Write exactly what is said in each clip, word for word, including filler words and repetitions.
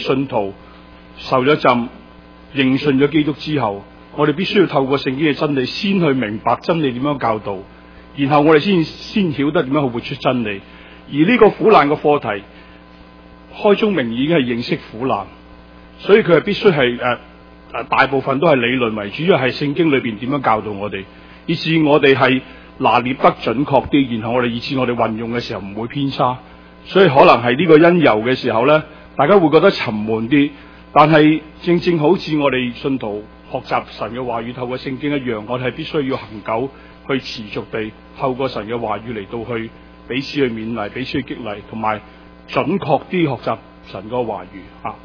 信徒受咗浸、認信咗基督之後，我哋必須要透過聖經嘅真理，先去明白真理點樣教導，然後我哋先先曉得點樣去活出真理。而呢個苦難嘅課題，開宗明義已經係認識苦難，所以佢係必須係誒誒大部分都係理論為主，要係聖經裏邊點樣教導我哋，以致我哋係拿捏得準確啲，然後我哋以致我哋運用嘅時候唔會偏差。所以可能係呢個因由嘅時候咧，大家會覺得沉悶啲，但係正正好似我哋信徒學習神嘅話語透過聖經一樣，我哋係必須要恒久去持續地透過神嘅話語嚟到去彼此去勉勵，彼此去激勵，同埋準確啲學習神個話語啊！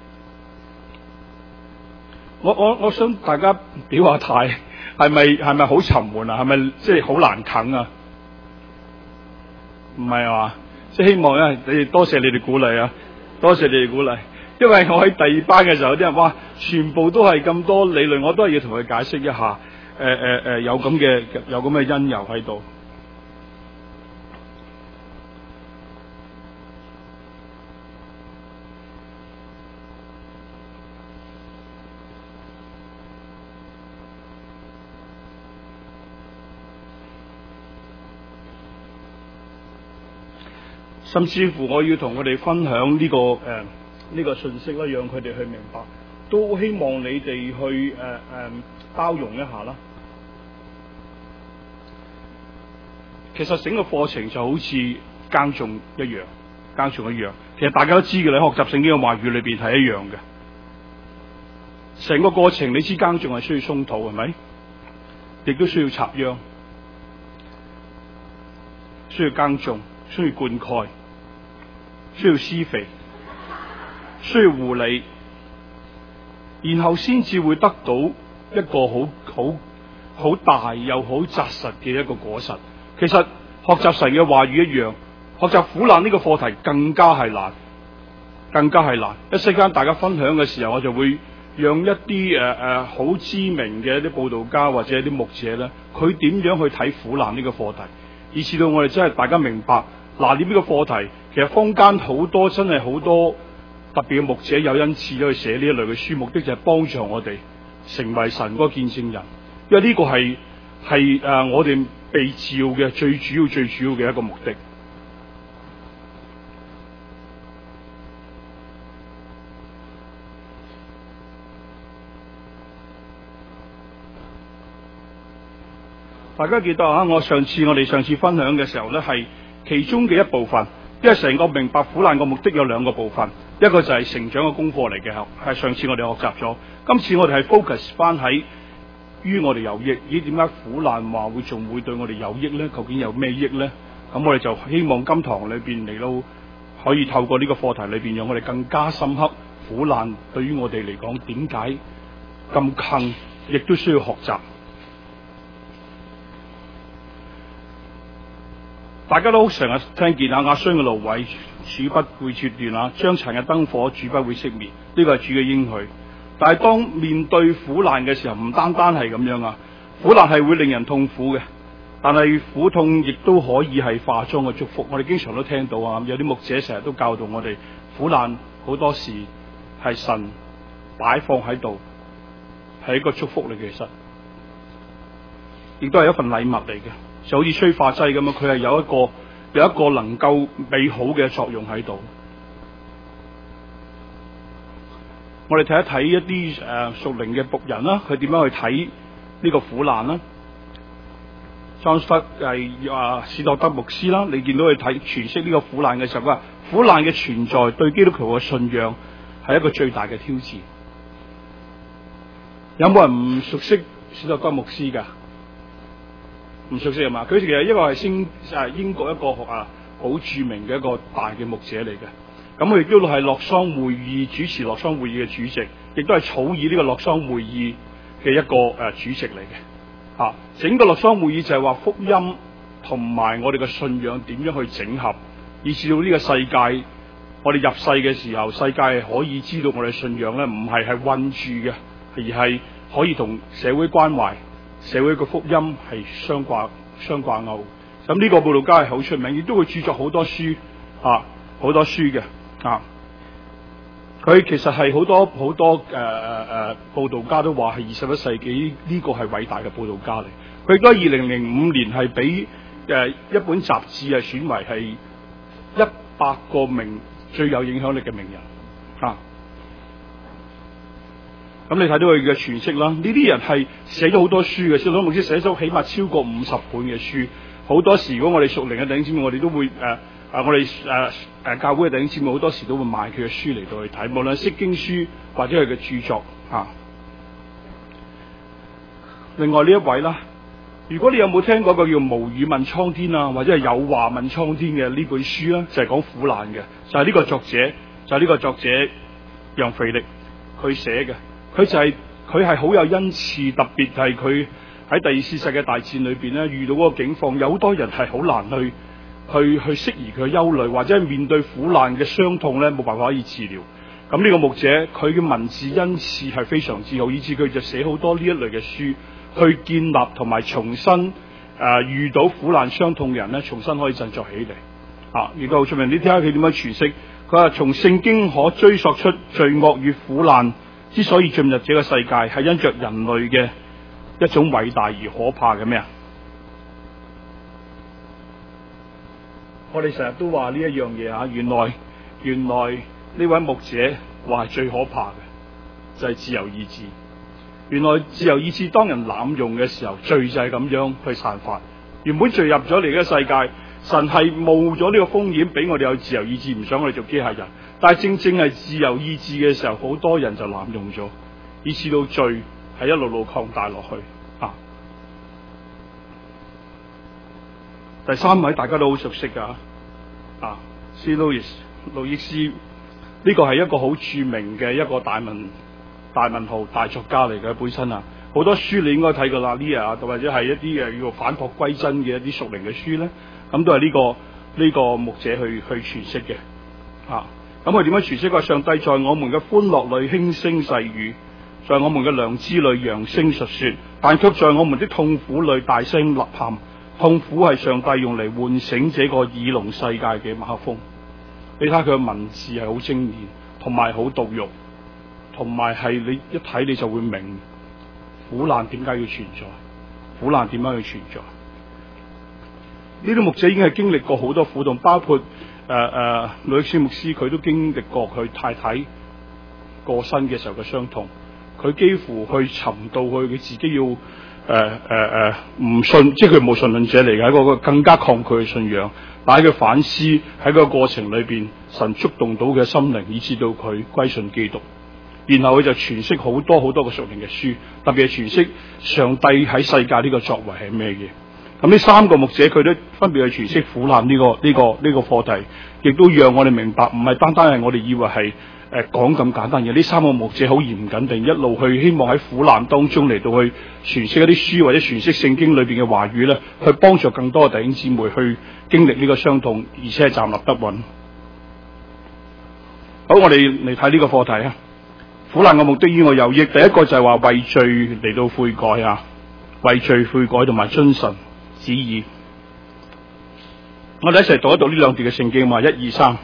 我我我想大家表下態，係咪係咪好沉悶啊？係咪即係好難啃啊？唔係啊嘛，即係希望咧，你哋多謝你哋鼓勵啊，多謝你哋鼓勵。因為我喺第二班嘅時候，有啲人哇，全部都係咁多理論，我都係要同佢解釋一下。誒誒誒，有咁嘅有咁嘅因由喺度。甚至乎我要同佢哋分享呢、這個誒呢、呃這個信息啦，讓佢哋去明白，都希望你哋去誒誒、呃呃、包容一下啦。其實整個課程就好似耕種一樣，耕種一樣。其實大家都知嘅，你學習聖經嘅話語裏邊係一樣嘅。成個過程你知耕種係需要鬆土係咪？亦都需要插秧，需要耕種，需要灌溉，需要施肥，需要護理，然後先至會得到一個好好好大又好紮實嘅一個果實。其實學習神嘅話語一樣，學習苦難呢個課題更加係難，更加係難。一陣間大家分享嘅時候，我就會讓一啲誒誒好知名嘅一啲佈道家或者一啲牧者咧，佢點樣去睇苦難呢個課題，以至到我哋真係大家明白嗱，呢個課題其實坊間好多真係好多特別嘅牧者有恩賜去寫呢一類嘅書，目的就係幫助我哋成為神嗰個見證人，因為呢個係係誒我哋被召嘅最主要最主要嘅一個目的。大家記得啊，我上次我哋上次分享嘅時候咧，係其中嘅一部分，因為成個明白苦難嘅目的有兩個部分，一個就係成長嘅功課嚟嘅，係上次我哋學習咗，今次我哋係 focus 翻喺於我哋有益。咦，點解苦難話會仲會對我哋有益咧？究竟有咩益咧？咁我哋就希望今堂裏邊嚟到可以透過呢個課題裏邊，讓我哋更加深刻苦難對於我哋嚟講點解咁近，亦都需要學習。大家都好成日聽見啊，壓傷嘅蘆葦主不會折斷啊，將殘嘅燈火主不會熄滅，呢個係主嘅應許。但係當面對苦難嘅時候，唔單單係咁樣啊，苦難係會令人痛苦嘅，但係苦痛亦都可以係化妝嘅祝福。我哋經常都聽到啊，有啲牧者成日都教導我哋，苦難好多時係神擺放喺度，係一個祝福嚟嘅，其實亦都係一份禮物嚟嘅。就好似催化劑咁樣，佢係有一個有一個能夠美好嘅作用喺度。我哋睇一睇一啲誒屬靈嘅僕人啦，佢點樣去睇呢個苦難啦？John Stott係啊史托德牧師啦，你見到佢睇詮釋呢個苦難嘅時候，佢話苦難嘅存在對基督徒嘅信仰係一個最大嘅挑戰。有冇人唔熟悉史托德牧師㗎？唔熟悉係嘛？佢其實一個係英誒英國一個啊好著名嘅一個大嘅牧者嚟嘅。咁佢亦都係洛桑會議主持洛桑會議嘅主席，亦都係草擬呢個洛桑會議嘅一個誒、呃、主席嚟嘅。啊，整個洛桑會議就係話福音同埋我哋嘅信仰點樣去整合，以至到呢個世界，我哋入世嘅時候，世界係可以知道我哋信仰咧，唔係係困住嘅，而係可以同社會關懷。社會嘅福音係相掛相掛鈎，咁呢個佈道家係好出名，亦都會著作好多書啊，好多書嘅啊。 佢其實係好多好多誒誒誒佈道家都話係二十一世紀呢個係偉大嘅佈道家嚟。佢亦都喺二零零五年係俾誒一本雜誌係選為係一百個名最有影響力嘅名人啊。咁你睇到佢嘅詮釋啦，呢啲人係寫咗好多書嘅，小魯牧師寫咗起碼超過五十本嘅書。好多時如果我哋屬靈嘅弟兄姊妹，我哋都會誒。呃啊！我哋誒誒教會嘅弟兄姊妹好多時都會買佢嘅書嚟到去睇，無論釋經書或者佢嘅著作嚇、啊。另外呢一位啦，如果你有冇聽過一個叫無語問蒼天啊，或者係有話問蒼天嘅呢本書咧，就係、是、講苦難嘅，就係、是、呢個作者，就係、是、呢個作者楊腓力佢寫嘅，佢就係佢係好有恩賜，特別係佢喺第二次世界大戰裏邊咧遇到嗰個境況，有好多人係好難去。去去釋疑佢嘅憂慮，或者係面對苦難嘅傷痛咧，冇辦法可以治療。咁呢個牧者佢嘅文字恩賜係非常之好，以致佢就寫好多呢一類嘅書，去建立同埋重新誒、呃、遇到苦難傷痛嘅人咧，重新可以振作起嚟。啊，亦都好出名。你睇下佢點樣詮釋？佢話從聖經可追溯出罪惡與苦難之所以進入這個世界，係因着人類嘅一種偉大而可怕嘅咩啊？我哋成日都話呢一樣嘢啊，原來原來呢位牧者話係最可怕嘅就係、是、自由意志。原來自由意志當人濫用嘅時候，罪就係咁樣去散發。原本罪入咗嚟嘅世界，神係冒咗呢個風險俾我哋有自由意志，唔想我哋做機械人。但係正正係自由意志嘅時候，好多人就濫用咗，以致到罪係一路路擴大落去啊。第三位大家都好熟悉噶啊 C. Lewis 路易斯，呢、這個係一個好著名嘅一個大文大文豪大作家嚟嘅本身啊，好多書你應該睇過啦，呢啊或者係一啲嘅叫做反璞歸真嘅一啲屬靈嘅書咧，咁都係呢、這個呢、這個牧者去去詮釋嘅啊。咁佢點樣詮釋？話上帝在我們嘅歡樂裏輕聲細語，在我們嘅良知裏揚聲述說，但卻在我們的痛苦裏大聲吶喊。痛苦係上帝用嚟喚醒這個耳聾世界嘅麥克風。你睇下佢嘅文字係好精煉，同埋好毒肉，同埋係你一睇你就會明苦難點解要存在，苦難點樣要存在。呢啲牧者已經係經歷過好多苦痛，包括誒誒路易斯牧師佢都經歷過佢太太過身嘅時候嘅傷痛，佢幾乎去沉到去佢自己要。誒誒誒，唔信，即係佢冇信論者嚟嘅，一個個更加抗拒嘅信仰。但係佢反思喺個過程裏邊，神觸動到佢嘅心靈，以致到佢歸信基督。然後佢就詮釋好多好多個屬靈嘅書，特別係詮釋上帝喺世界呢個作為係咩嘢。咁呢三個牧者佢都分別去詮釋苦難呢個呢個呢個課題，亦都讓我哋明白，唔係單單係我哋以為係。誒，講咁簡單嘅，呢三個牧者好嚴謹定一路去希望喺苦難當中嚟到去詮釋一啲書或者詮釋聖經裏邊嘅話語咧，去幫助更多嘅弟兄姊妹去經歷呢個傷痛，而且係站立得穩。好，我哋嚟睇呢個課題啊。苦難嘅目的於我有益，第一個就係話為罪嚟到悔改啊，為罪悔改同埋遵神旨意。我哋一齊讀一讀呢兩段嘅聖經嘛，一二三。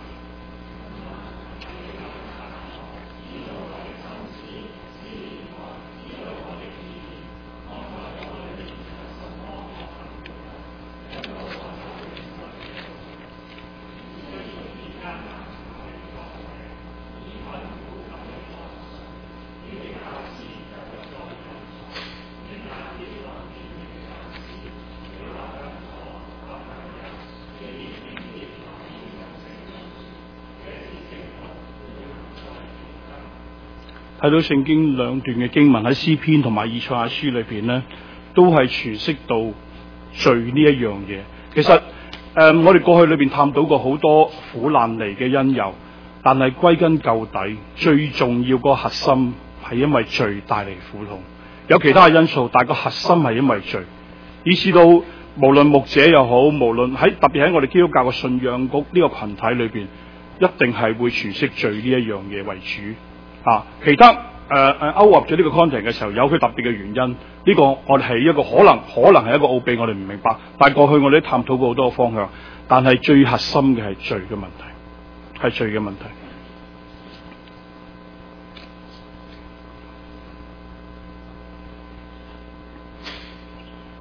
睇到聖經兩段嘅經文喺詩篇同埋以賽亞書裏邊咧，都係詮釋到罪呢一樣嘢。其實誒、呃，我哋過去裏邊探討過好多苦難嚟嘅因由，但係歸根究底，最重要個核心係因為罪帶嚟苦痛。有其他嘅因素，但係個核心係因為罪，以至到無論牧者又好，無論喺特別喺我哋基督教嘅信仰局呢個群體裏邊，一定係會詮釋罪呢一樣嘢為主。啊，其他誒誒勾合咗呢個 content 嘅時候，有佢特別嘅原因。呢、這個我哋係一個可能，可能係一個奧秘，我哋唔明白。但係過去我哋都探討過好多個方向，但係最核心嘅係罪嘅問題，係罪嘅問題。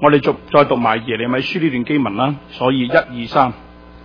我哋續再讀埋耶利米書呢段經文啦。所以一二三。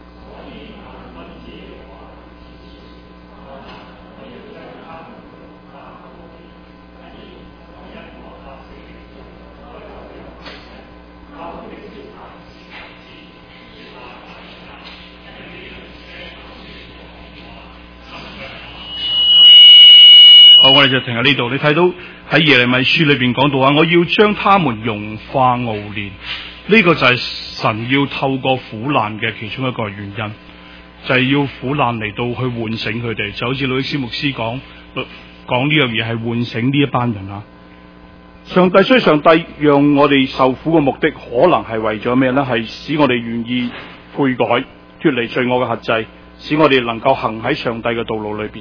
好，我哋就停喺呢度。你睇到喺耶利米書裏邊講到話，我要將他們融化熬煉，呢個就係神要透過苦難嘅其中一個原因，就係、是、要苦難嚟到去喚醒佢哋，就好似魯伊斯牧師講講呢樣嘢係喚醒呢一班人啊。上帝，所以上帝讓我哋受苦嘅目的，可能係為咗咩呢？係使我哋願意悔改，脫離罪惡嘅轄制，使我哋能夠行喺上帝嘅道路裏邊。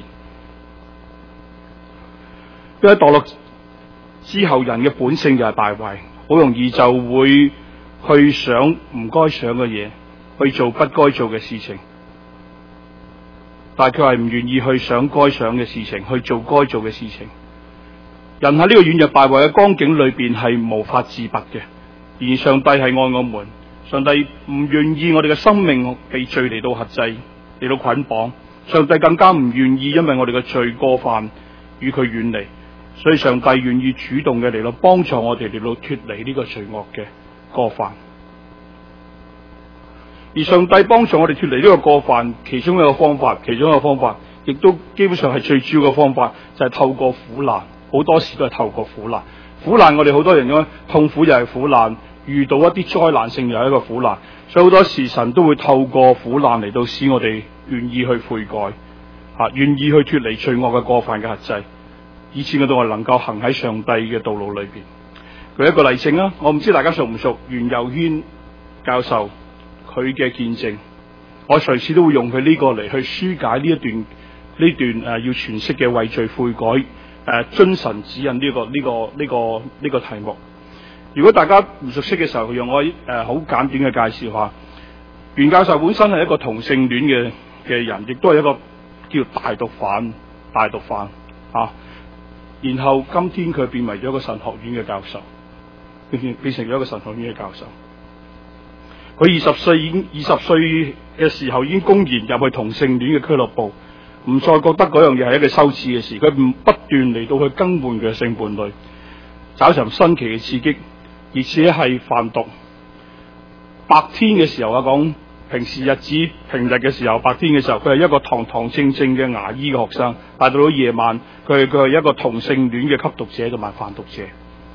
因為墮落之後，人嘅本性就係敗壞，好容易就會去想唔該想嘅嘢，去做不該做嘅事情，但係佢係唔願意去想該想嘅事情，去做該做嘅事情。人喺呢個軟弱敗壞嘅光景裏邊係無法自拔嘅，而上帝係愛我們，上帝唔願意我哋嘅生命被罪嚟到轄制，嚟到捆綁，上帝更加唔願意因為我哋嘅罪過犯與佢遠離。所以上帝願意主動嘅嚟到幫助我哋嚟到脫離呢個罪惡嘅過犯，而上帝幫助我哋脫離呢個過犯，其中一個方法，其中一個方法，亦都基本上係最主要嘅方法，就係透過苦難。好多時都係透過苦難，苦難我哋好多人咁痛苦又係苦難，遇到一啲災難性又係一個苦難，所以好多時神都會透過苦難嚟到使我哋願意去悔改，啊，願意去脫離罪惡嘅過犯嘅轄制。以前我哋能夠行喺上帝嘅道路裏邊。舉一個例證啦，我唔知大家熟唔熟袁佑軒教授佢嘅見證，我隨時都會用佢呢個嚟去紓解呢一段呢段誒、呃、要詮釋嘅為罪悔改誒、呃、遵神指引呢、這個呢、這個呢、這個呢、這個題目。如果大家唔熟悉嘅時候，用我誒好、呃、簡短嘅介紹下，袁教授本身係一個同性戀嘅嘅人，亦都係一個叫大毒販大毒販啊。然後今天佢變為咗一個神學院嘅教授，變變成咗一個神學院嘅教授。佢二十歲已經二十歲嘅時候已經公然入去同性戀嘅俱樂部，唔再覺得嗰樣嘢係一個羞恥嘅事。佢唔不斷嚟到去更換佢嘅性伴侶，找尋新奇嘅刺激，而且係販毒。白天嘅時候啊，講平時日子平日嘅時候，白天嘅時候佢係一個堂堂正正嘅牙醫嘅學生，但到到夜晚佢係佢係一個同性戀嘅吸毒者同埋販毒者，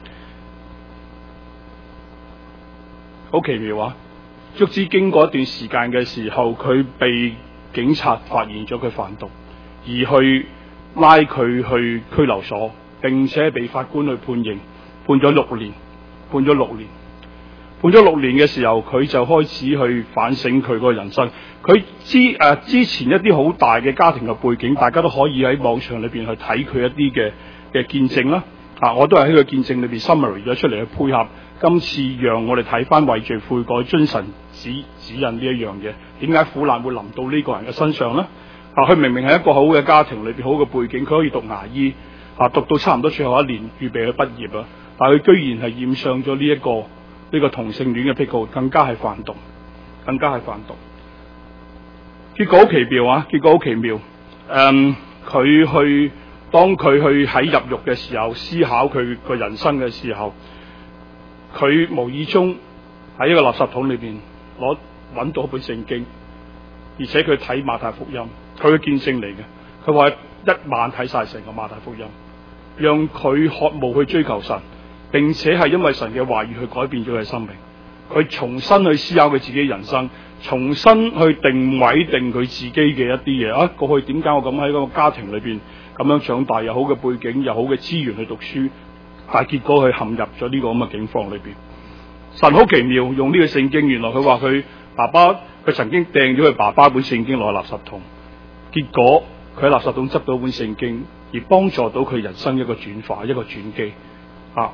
好奇妙啊！卒之經過一段時間嘅時候，佢被警察發現咗佢販毒，而去拉佢去拘留所，並且被法官去判刑，判咗六年，判咗六年。判咗六年嘅時候，佢就開始去反省佢個人生。佢之誒、呃、之前一啲好大嘅家庭嘅背景，大家都可以喺網上裏邊去睇佢一啲嘅嘅見證啦。啊，我都係喺個見證裏邊 summary 咗出嚟，去配合今次讓我哋睇翻為罪悔改遵神指指引呢一樣嘢。點解苦難會臨到呢個人嘅身上咧？啊，佢明明係一個好嘅家庭裏邊好嘅背景，佢可以讀牙醫，啊，讀到差唔多最後一年預備去畢業啊，但係佢居然係染上咗呢一個。呢個同性戀嘅癖好，更加係販毒，更加係販毒。結果好奇妙啊！結果好奇妙。誒、嗯，佢去當佢去喺入獄嘅時候，思考佢個人生嘅時候，佢無意中喺一個垃圾桶裏邊攞揾到一本聖經，而且佢睇馬太福音，佢嘅見證嚟嘅。佢話一晚睇晒成個馬太福音，讓佢渴慕去追求神。並且係因為神嘅話語去改變咗佢生命，佢重新去思考佢自己人生，重新去定位定佢自己嘅一啲嘢啊！過去點解我咁喺個家庭裏邊咁樣長大，又好嘅背景，又好嘅資源去讀書，但係結果佢陷入咗呢個咁嘅境況裏邊。神好奇妙，用呢個聖經，原來佢話佢爸爸佢曾經掟咗佢爸爸本聖經落垃圾桶，結果佢喺垃圾桶執到本聖經，而幫助到佢人生一個轉化，一個轉機啊！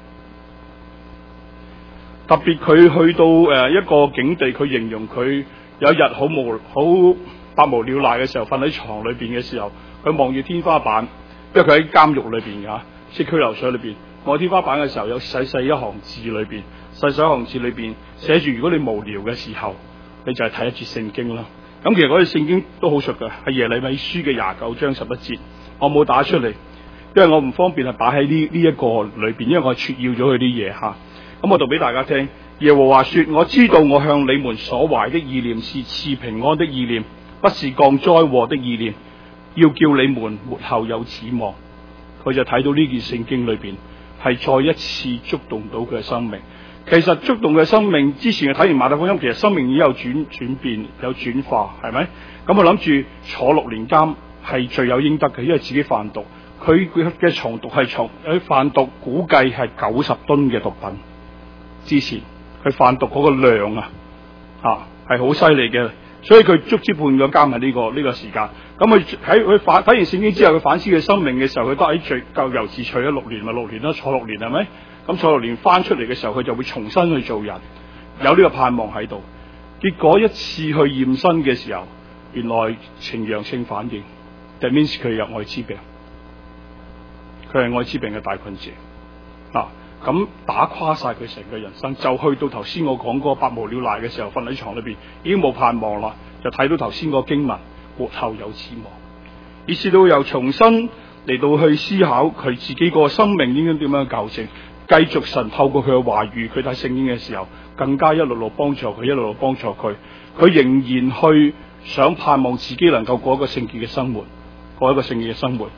特別佢去到誒、呃、一個境地，佢形容佢有一日好無好百無聊賴嘅時候，瞓喺床裏邊嘅時候，佢望住天花板，因為佢喺監獄裏邊㗎，即係拘留所裏邊， 望天花板嘅時候，有細細一行字裏邊，細細一行字裏邊寫住：如果你無聊嘅時候，你就係睇一節聖經啦。咁其實嗰啲聖經都好熟嘅，係耶利米書嘅廿九章十一節。我冇打出嚟，因為我唔方便係擺喺呢呢一個裏邊，因為我撮要咗佢啲嘢吓。咁我讀俾大家聽。耶和華說：我知道我向你們所懷的意念是賜平安的意念，不是降災禍的意念，要叫你們末後有指望。佢就睇到呢件聖經裏邊係再一次觸動到佢嘅生命。其實觸動嘅生命之前嘅睇完馬太福音，其實生命已經有轉轉變，有轉化，係咪？咁我諗住坐六年監係罪有應得嘅，因為自己販毒。佢嘅藏毒係藏喺販毒，估計係九十噸嘅毒品。之前佢販毒嗰個量啊，啊係好犀利嘅，所以佢足之判咗監喺呢個呢、這個時間。咁佢喺佢反睇完聖經之後，佢反思佢生命嘅時候，佢得喺罪咎由自取咗六年咪六年啦，坐六年係咪？咁坐六年翻出嚟嘅時候，佢就會重新去做人，有呢個盼望喺度。結果一次去驗身嘅時候，原來呈陽性反應，就 means 佢有愛滋病，佢係愛滋病嘅帶菌者啊！咁打垮晒佢成個人生，就去到頭先我講嗰個百無聊賴嘅時候，瞓喺床裏邊已經冇盼望啦，就睇到頭先個經文，末後有指望，於是到又重新嚟到去思考佢自己個生命應該點樣校正，繼續神透過佢嘅話語，佢睇聖經嘅時候，更加一路路幫助佢，一路路幫助佢，佢仍然去想盼望自己能夠過一個聖潔嘅生活，過一個聖潔嘅生活。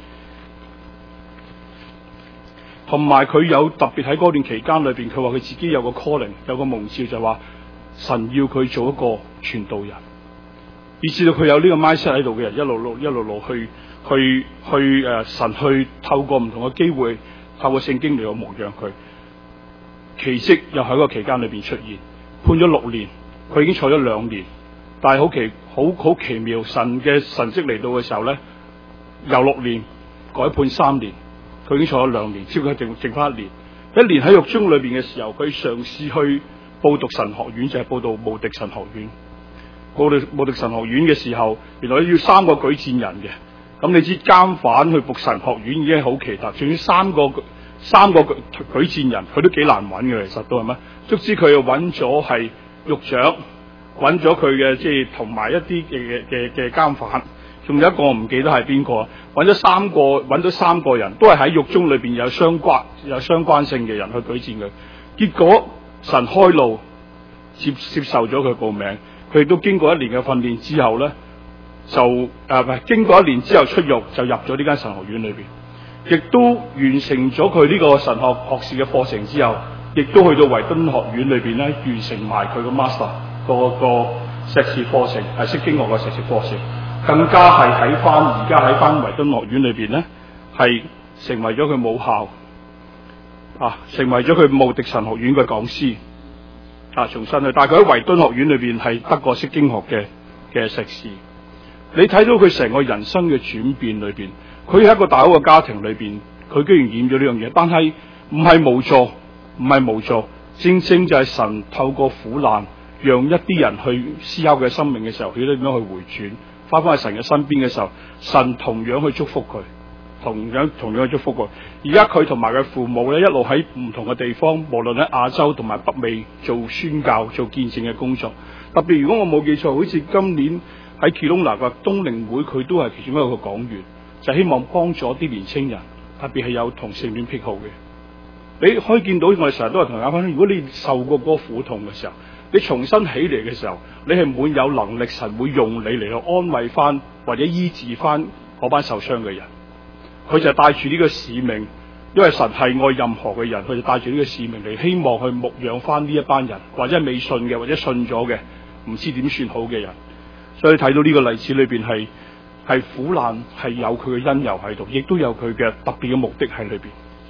同埋佢有特別喺嗰段期間裏邊，佢話佢自己有個 calling， 有個蒙召，就話神要佢做一個傳道人，以至到佢有呢個 mindset 喺度嘅人，一路路一路路去去去誒、呃，神去透過唔同嘅機會，透過聖經嚟到牧養佢，奇蹟又喺個期間裏邊出現，判咗六年，佢已經坐咗兩年，但係好奇好好奇妙，神嘅神蹟嚟到嘅時候咧，由六年改判三年。佢已經坐咗兩年，只不過剩剩翻一年。一年喺獄中裏邊嘅時候，佢嘗試去報讀神學院，就係、是、報讀慕迪神學院。報讀慕迪神學院嘅時候，原來要三個舉薦人嘅。咁你知監犯去讀神學院已經好奇特，仲要三個三個舉舉薦人，佢都幾難揾嘅，其實都係咩？卒之佢又揾咗係獄長，揾咗佢嘅即係同埋一啲嘅嘅嘅監犯。仲有一個我唔記得係邊個，揾咗三個，揾咗三個人，都係喺獄中裏邊有相關有相關性嘅人去舉薦佢。結果神開路，接接受咗佢報名，佢亦都經過一年嘅訓練之後咧，就誒唔係經過一年之後出獄，就入咗呢間神學院裏邊，亦都完成咗佢呢個神學學士嘅課程之後，亦都去到維敦學院裏邊咧，完成埋佢個 master 個個碩士課程，係釋經學嘅碩士課程。更加係喺翻而家喺翻維敦學院裏邊咧，係成為咗佢母校啊，成為咗佢慕迪神學院嘅講師啊，重新去。但係佢喺維敦學院裏邊係得過釋經學嘅嘅碩士。你睇到佢成個人生嘅轉變裏邊，佢喺一個大好嘅家庭裏邊，佢居然染咗呢樣嘢，但係唔係無助，唔係無助，正正就係神透過苦難，讓一啲人去思考佢嘅生命嘅時候，佢都點樣去回轉。翻返去神嘅身邊嘅時候，神同樣去祝福佢，同樣同樣去祝福佢。而家佢同埋佢父母咧，一路喺唔同嘅地方，無論喺亞洲同埋北美做宣教、做見證嘅工作。特別如果我冇記錯，好似今年喺 Kelowna 嘅冬令會，佢都係其中一個講員，就希望幫助啲年青人，特別係有同性戀癖好嘅。你可以見到我哋成日都係同大家分享，如果你受過嗰個苦痛嘅時候，你重新起嚟嘅時候，你係滿有能力，神會用你嚟到安慰翻或者醫治翻嗰班受傷嘅人。佢就帶住呢個使命，因為神係愛任何嘅人，佢就帶住呢個使命嚟，希望去牧養翻呢一班人，或者未信嘅，或者信咗嘅，唔知點算好嘅人。所以睇到呢個例子裏邊係係苦難係有佢嘅因由喺度，亦都有佢嘅特別嘅目的喺裏邊。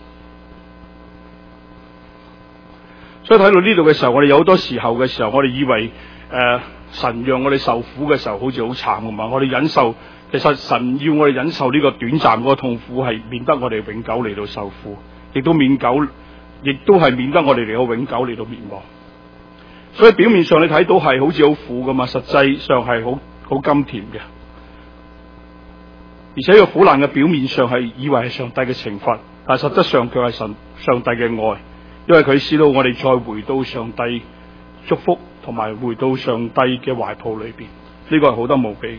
所以睇到呢度嘅時候，我哋有好多時候嘅時候，我哋以為誒、呃、神讓我哋受苦嘅時候，好似好慘咁嘛。我哋忍受，其實神要我哋忍受呢個短暫嗰個痛苦，係免得我哋永久嚟到受苦，亦都免久，亦都係免得我哋嚟到永久嚟到滅亡。所以表面上你睇到係好似好苦噶嘛，實際上係好好甘甜嘅。 而且個苦難嘅表面上係以為係上帝嘅懲罰，但係實質上佢係神上帝嘅愛，因為佢使到我哋再回到上帝祝福同埋回到上帝嘅懷抱裏邊，呢個係好得無比。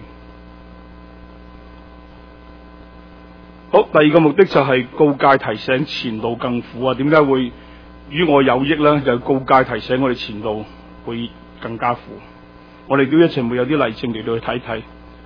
好，第二個目的就係告誡提醒前路更苦啊！點解會與我有益呢？就告誡提醒我哋前路會更加苦。我哋都一齊會有啲例證嚟到去睇睇。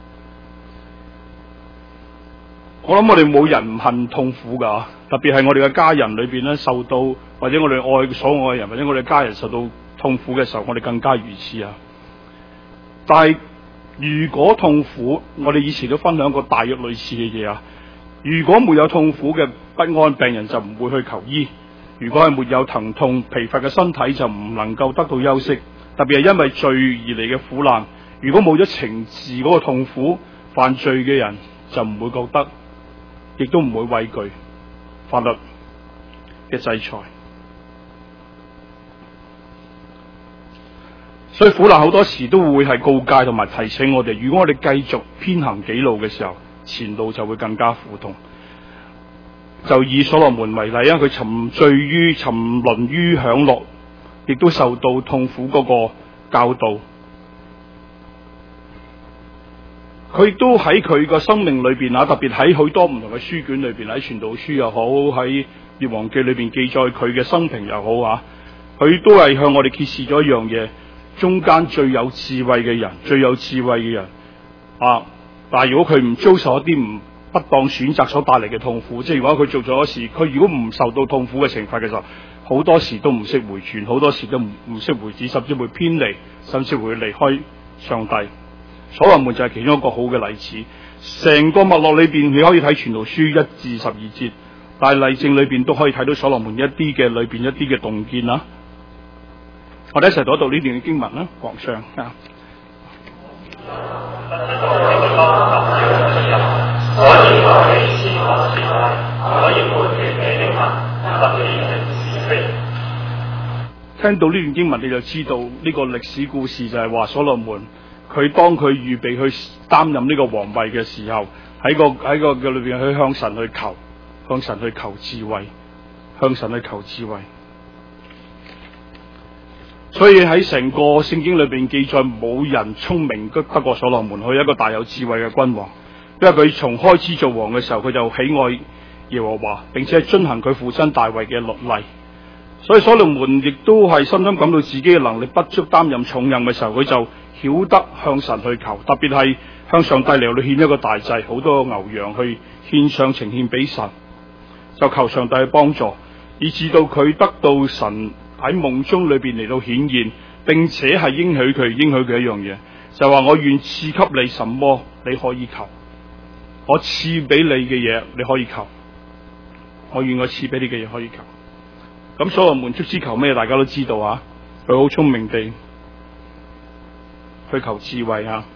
我諗我哋冇人唔恨痛苦噶，特別係我哋嘅家人裏邊咧，受到或者我哋愛所愛嘅人或者我哋嘅家人受到痛苦嘅時候，我哋更加如此啊！但係如果痛苦，我哋以前都分享過大約類似嘅嘢啊。如果沒有痛苦嘅不安，病人就唔會去求醫；如果係沒有疼痛疲乏嘅身體，就唔能夠得到休息。特別係因為罪而嚟嘅苦難，如果冇咗懲治嗰個痛苦，犯罪嘅人就唔會覺得，亦都唔會畏懼法律嘅制裁。所以苦難好多時都會係告誡同埋提醒我哋，如果我哋繼續偏行己路嘅時候，前路就會更加苦痛。就以所羅門為例，因為佢沉醉於沉淪於享樂，亦都受到痛苦嗰個教導。佢亦都喺佢個生命裏邊啊，特別喺好多唔同嘅書卷裏邊，喺傳道書又好，喺列王記裏邊記載佢嘅生平又好啊，佢都係向我哋揭示咗一樣嘢：中間最有智慧嘅人，最有智慧嘅人啊！但係如果佢唔遭受一啲唔不當選擇所帶嚟嘅痛苦，即係如果佢做咗事，佢如果唔受到痛苦嘅懲罰嘅時候，好多時都唔識回轉，好多時都唔唔識回轉，甚至會偏離，甚至會離開上帝。所羅門就係其中一個好嘅例子。成個脈絡裏邊，你可以睇傳道書一至十二節，但係例證裏邊都可以睇到所羅門一啲嘅裏邊一啲嘅洞見啦。我哋一齊讀一讀呢段嘅經文啦，皇上啊。聽到呢段經文，你就知道呢個歷史故事就係話所羅門佢當佢預備去擔任呢個皇位嘅時候，喺個喺個嘅裏邊去向神去求，向神去求智慧，向神去求智慧。所以喺成個聖經裏邊記載，冇人聰明得過所羅門，佢係一個大有智慧嘅君王。因為佢從開始做王嘅時候，佢就喜愛耶和華，並且係遵行佢父親大衛嘅律例。所以所羅門亦都係深深感到自己嘅能力不足擔任重任嘅時候，佢就曉得向神去求，特別係向上帝嚟到獻一個大祭，好多牛羊去獻上呈獻俾神，就求上帝去幫助，以至到佢得到神喺夢中裏邊嚟到顯現，並且係應許佢應許佢一樣嘢，就話我願賜給你什麼你可以求，我賜俾你嘅嘢你可以求，我願我賜俾你嘅嘢可以求。咁所羅門卒之求咩？大家都知道啊，佢好聰明地去求智慧啊。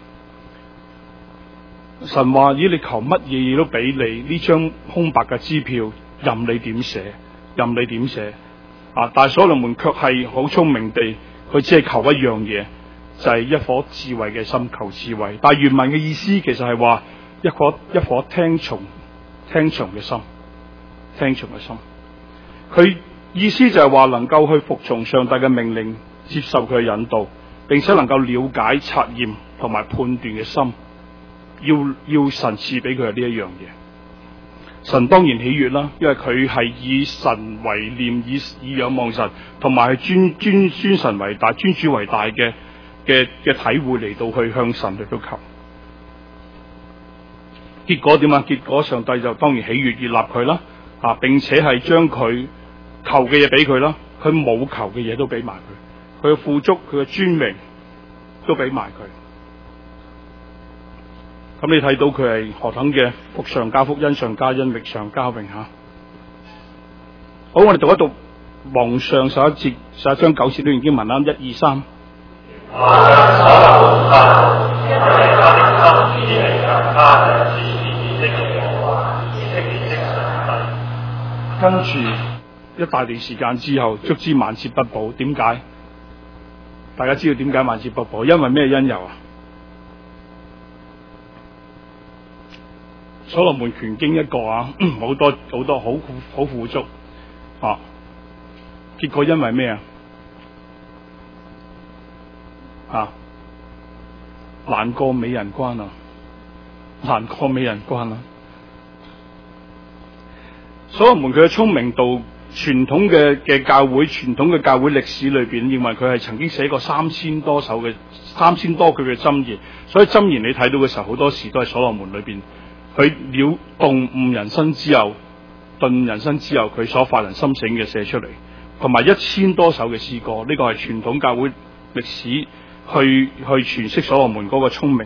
神話咦，你求乜嘢嘢都俾你，呢張空白嘅支票任你點寫，任你點寫啊！但係所羅門卻係好聰明地，佢只係求一樣嘢，就係、是、一顆智慧嘅心，求智慧。但係原文嘅意思其實係話一顆一顆聽從聽從嘅心，聽從嘅心。佢意思就係話能夠去服從上帝嘅命令，接受佢嘅引導，並且能夠了解、察驗同埋判斷嘅心，要要神賜俾佢係呢一樣嘢。神當然喜悅啦，因為佢係以神為念，以以仰望神，同埋係尊尊尊神為大、尊主為大嘅嘅嘅體會嚟到去向神嚟到求。結果點啊？結果上帝就當然喜悅悅納佢啦，啊，並且係將佢求嘅嘢俾佢啦，佢冇求嘅嘢都俾埋佢，佢嘅富足、佢嘅尊榮都俾埋佢。咁你睇到佢係何等嘅福上加福、恩上加恩、榮上加榮吓。好，我哋讀一讀王上十一節、十一章九節呢段經文啦，一二三。跟住一大段時間之後，卒之萬劫不保。點解？大家知道點解萬劫不保？因為咩因由啊？ 所羅門權經一個啊，好多好多好好富足啊，結果因為咩啊？啊，難過美人關啊，難過美人關啊！所羅門佢嘅聰明度，傳統嘅嘅教會，傳統嘅教會歷史裏邊，認為佢係曾經寫過三千多首嘅三千多句嘅箴言，所以箴言你睇到嘅時候，好多時都係所羅門裏邊，佢了動悟人生之後，頓人生之後，佢所發人心醒嘅寫出嚟，同埋一千多首嘅詩歌，呢個係傳統教會歷史去去詮釋所羅門嗰個聰明。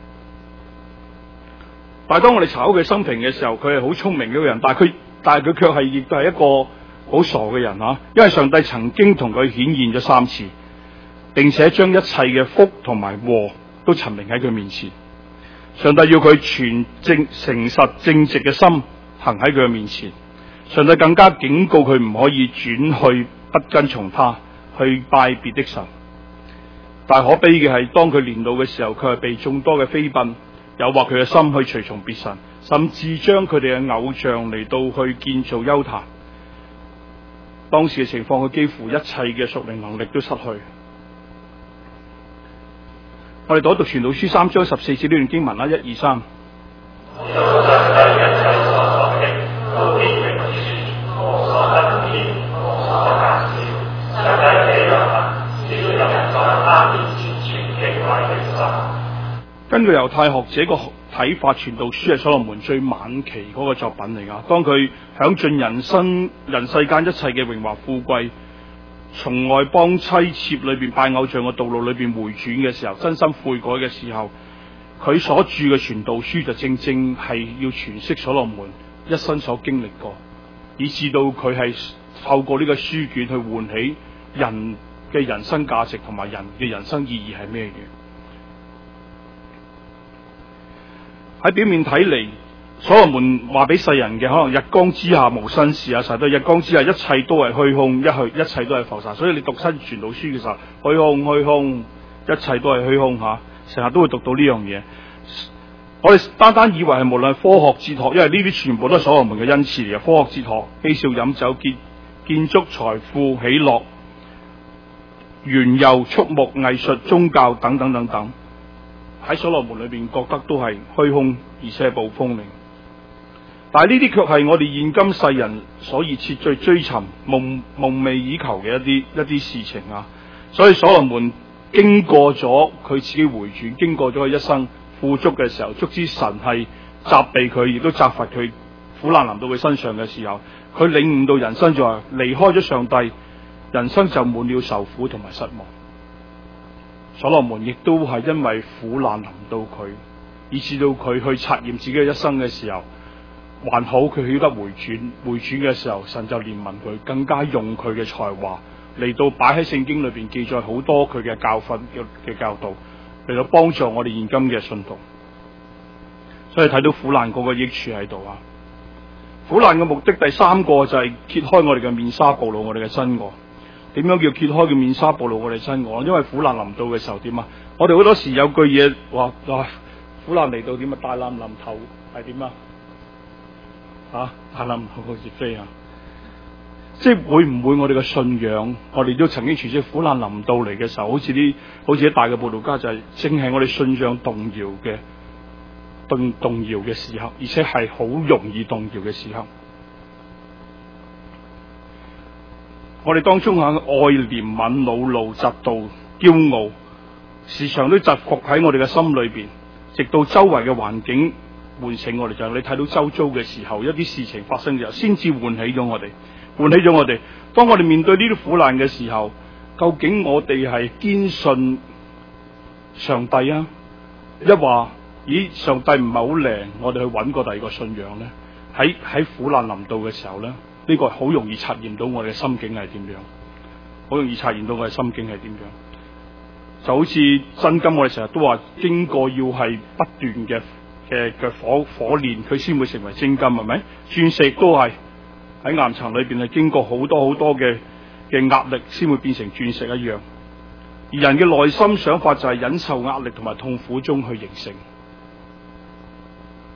但係當我哋查到佢生平嘅時候，佢係好聰明嘅一個人，但係佢但係佢卻係亦都係一個好傻嘅人啊！因為上帝曾經同佢顯現咗三次，並且將一切嘅福同埋禍都陳明喺佢面前。上帝要佢全正誠實正直嘅心行喺佢嘅面前。上帝更加警告佢唔可以轉去不跟從他，去拜別的神。但係可悲嘅係，當佢年老嘅時候，佢係被眾多嘅飛奔誘惑佢嘅心去隨從別神，甚至將佢哋嘅偶像嚟到去建造邱壇。當時嘅情況，佢幾乎一切嘅屬靈能力都失去。我哋讀一讀傳道書三章十四節呢段經文啦，一二三。根據猶太學者個睇法，傳道書係所羅門最晚期嗰個作品嚟噶。當佢享盡人生人世間一切嘅榮華富貴，從外邦妻妾裏邊拜偶像嘅道路裏邊回轉嘅時候，真心悔改嘅時候，佢所著嘅傳道書就正正係要詮釋所羅門一生所經歷過，以至到佢係透過呢個書卷去喚起人嘅人生價值同埋人嘅人生意義係咩嘢。喺表面睇嚟，所羅門話俾世人嘅可能日光之下無新事啊，實在日光之下一切都係虛空，一去一切都係浮沙。所以你讀新傳道書嘅時候，虛空虛空，一切都係虛空吓，成日都會讀到呢樣嘢。我哋單單以為係無論科學哲學，因為呢啲全部都係所羅門嘅恩賜嚟嘅，科學哲學、嬉笑飲酒、建建築、財富、喜樂、園遊、畜牧、藝術、宗教等等等等。喺所羅門裏邊覺得都係虛空，而且係暴風靈。但係呢啲卻係我哋現今世人所熱切最追尋、夢夢寐以求嘅一啲一啲事情啊！所以所羅門經過咗佢自己回轉，經過咗佢一生富足嘅時候，足之神係責備佢，亦都責罰佢，苦難臨到佢身上嘅時候，佢領悟到人生就係離開咗上帝，人生就滿了受苦同埋失望。所羅門亦都係因為苦難臨到佢，以至到佢去察驗自己嘅一生嘅時候，還好佢曉得回轉，回轉嘅時候，神就憐憫佢，更加用佢嘅才華嚟到擺喺聖經裏邊記載好多佢嘅教訓嘅嘅教導，嚟到幫助我哋現今嘅信徒。所以睇到苦難嗰個益處喺度啊！苦難嘅目的第三個就係揭開我哋嘅面紗，暴露我哋嘅真我。點樣叫揭開嘅面紗，暴露我哋真我？因為苦難臨到嘅時候點啊？我哋好多時有句嘢話，哇！苦難嚟到點啊？大難臨頭係點啊？吓，大難臨頭好似飛啊！即係會唔會我哋嘅信仰，我哋都曾經傳説苦難臨到嚟嘅時候，好似啲好似啲大嘅佈道家就係、是、正係我哋信仰動搖嘅動動搖嘅時刻，而且係好容易動搖嘅時刻。我哋當中啊，愛憐憫、惱怒、嫉妒、驕傲，時常都蟄伏喺我哋嘅心裏邊，直到周圍嘅環境喚醒我哋。就係你睇到周遭嘅時候，一啲事情發生嘅時候，先至喚起咗我哋，喚起咗我哋。當我哋面對呢啲苦難嘅時候，究竟我哋係堅信上帝啊，一話咦上帝唔係好靈，我哋去揾個第二個信仰咧？喺喺苦難臨到嘅時候咧？呢個好容易察驗到我哋嘅心境係點樣，好容易察驗到我哋心境係點樣。就好似真金，我哋成日都話，經過要係不斷嘅嘅嘅火火煉，佢先會成為精金，係咪？鑽石都係喺岩層裏邊係經過好多好多嘅嘅壓力，先會變成鑽石一樣。而人嘅內心想法就係忍受壓力同埋痛苦中去形成。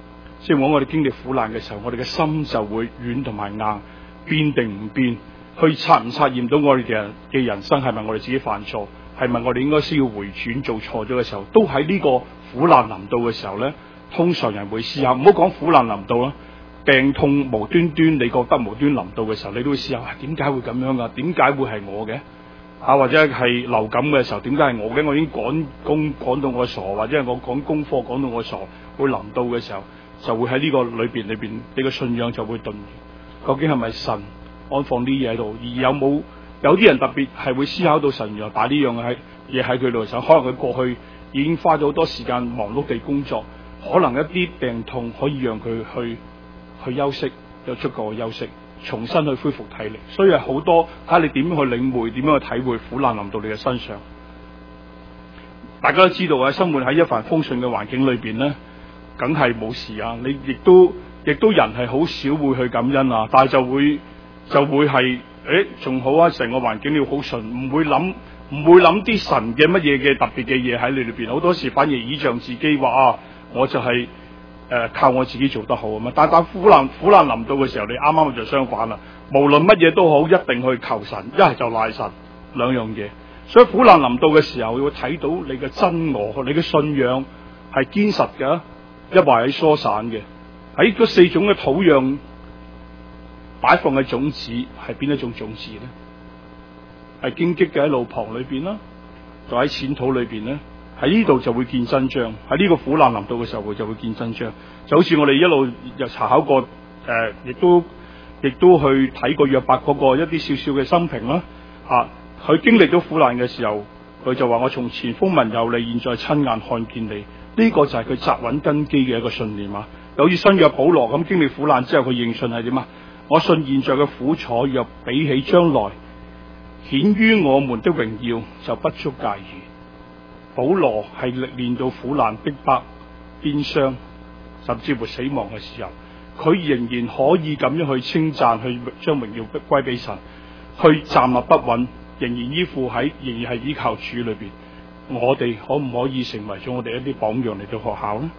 即係我我哋經歷苦難嘅時候，我哋嘅心就會軟同埋硬，變定唔變，去察唔察驗到我哋嘅嘅人生係咪我哋自己犯錯，係咪我哋應該需要回轉做錯咗嘅時候，都喺呢個苦難臨到嘅時候咧，通常人會思考。唔好講苦難臨到啦，病痛無端端你覺得無端臨到嘅時候，你都會思考，點解會咁樣噶？點解會係我嘅？啊，或者係流感嘅時候，點解係我嘅？我已經趕工趕到我傻，或者係我趕功課趕到我傻，會臨到嘅時候，就會喺呢個裏邊裏邊，你嘅信仰就會頓。究竟係咪神安放啲嘢喺度？而有冇有啲人特別係會思考到神原來擺呢樣喺嘢喺佢度嘅時候，可能佢過去已經花咗好多時間忙碌地工作，可能一啲病痛可以讓佢去去休息，有足夠嘅休息，重新去恢復體力。所以係好多睇下你點樣去領會，點樣去體會苦難臨到你嘅身上。大家都知道啊，生活喺一帆風順嘅環境裏邊咧，梗係冇事啊！你亦都亦都人係好少會去感恩啊，但係就會就會係誒仲好啊！成個環境要好順，唔會諗唔會諗啲神嘅乜嘢嘅特別嘅嘢喺你裏邊。好多時反而倚仗自己話啊，我就係、是、誒、呃、靠我自己做得好啊嘛。但但苦難苦難臨到嘅時候，你啱啱就相反啦。無論乜嘢都好，一定去求神，一係就賴神，兩樣嘢。所以苦難臨到嘅時候，會睇到你嘅真我，你嘅信仰係堅實嘅，一或係疏散嘅。喺嗰四種嘅土壤擺放嘅種子係邊一種種子咧？係荊棘嘅喺路旁裏邊啦，就喺淺土裏邊咧。喺呢度就會見真章。喺呢個苦難臨到嘅時候，就會見真章。就好似我哋一路又查考過，誒、呃，亦都亦都去睇過約伯嗰個一啲少少嘅生平啦，啊。佢經歷咗苦難嘅時候，佢就話：我從前風聞有你，現在親眼看見你。呢、這個就係佢扎穩根基嘅一個信念啊！有似新約保羅咁經歷苦難之後，佢認信係點啊？我信現在嘅苦楚，若比起將來顯於我們的榮耀，就不足介意。保羅係歷練到苦難逼迫、鞭傷，甚至乎死亡嘅時候，佢仍然可以咁樣去稱讚，去將榮耀歸俾神，去站立不穩。仍然依附喺，仍然係依靠主裏邊。我哋可唔可以成為咗我哋一啲榜樣嚟到學校呢？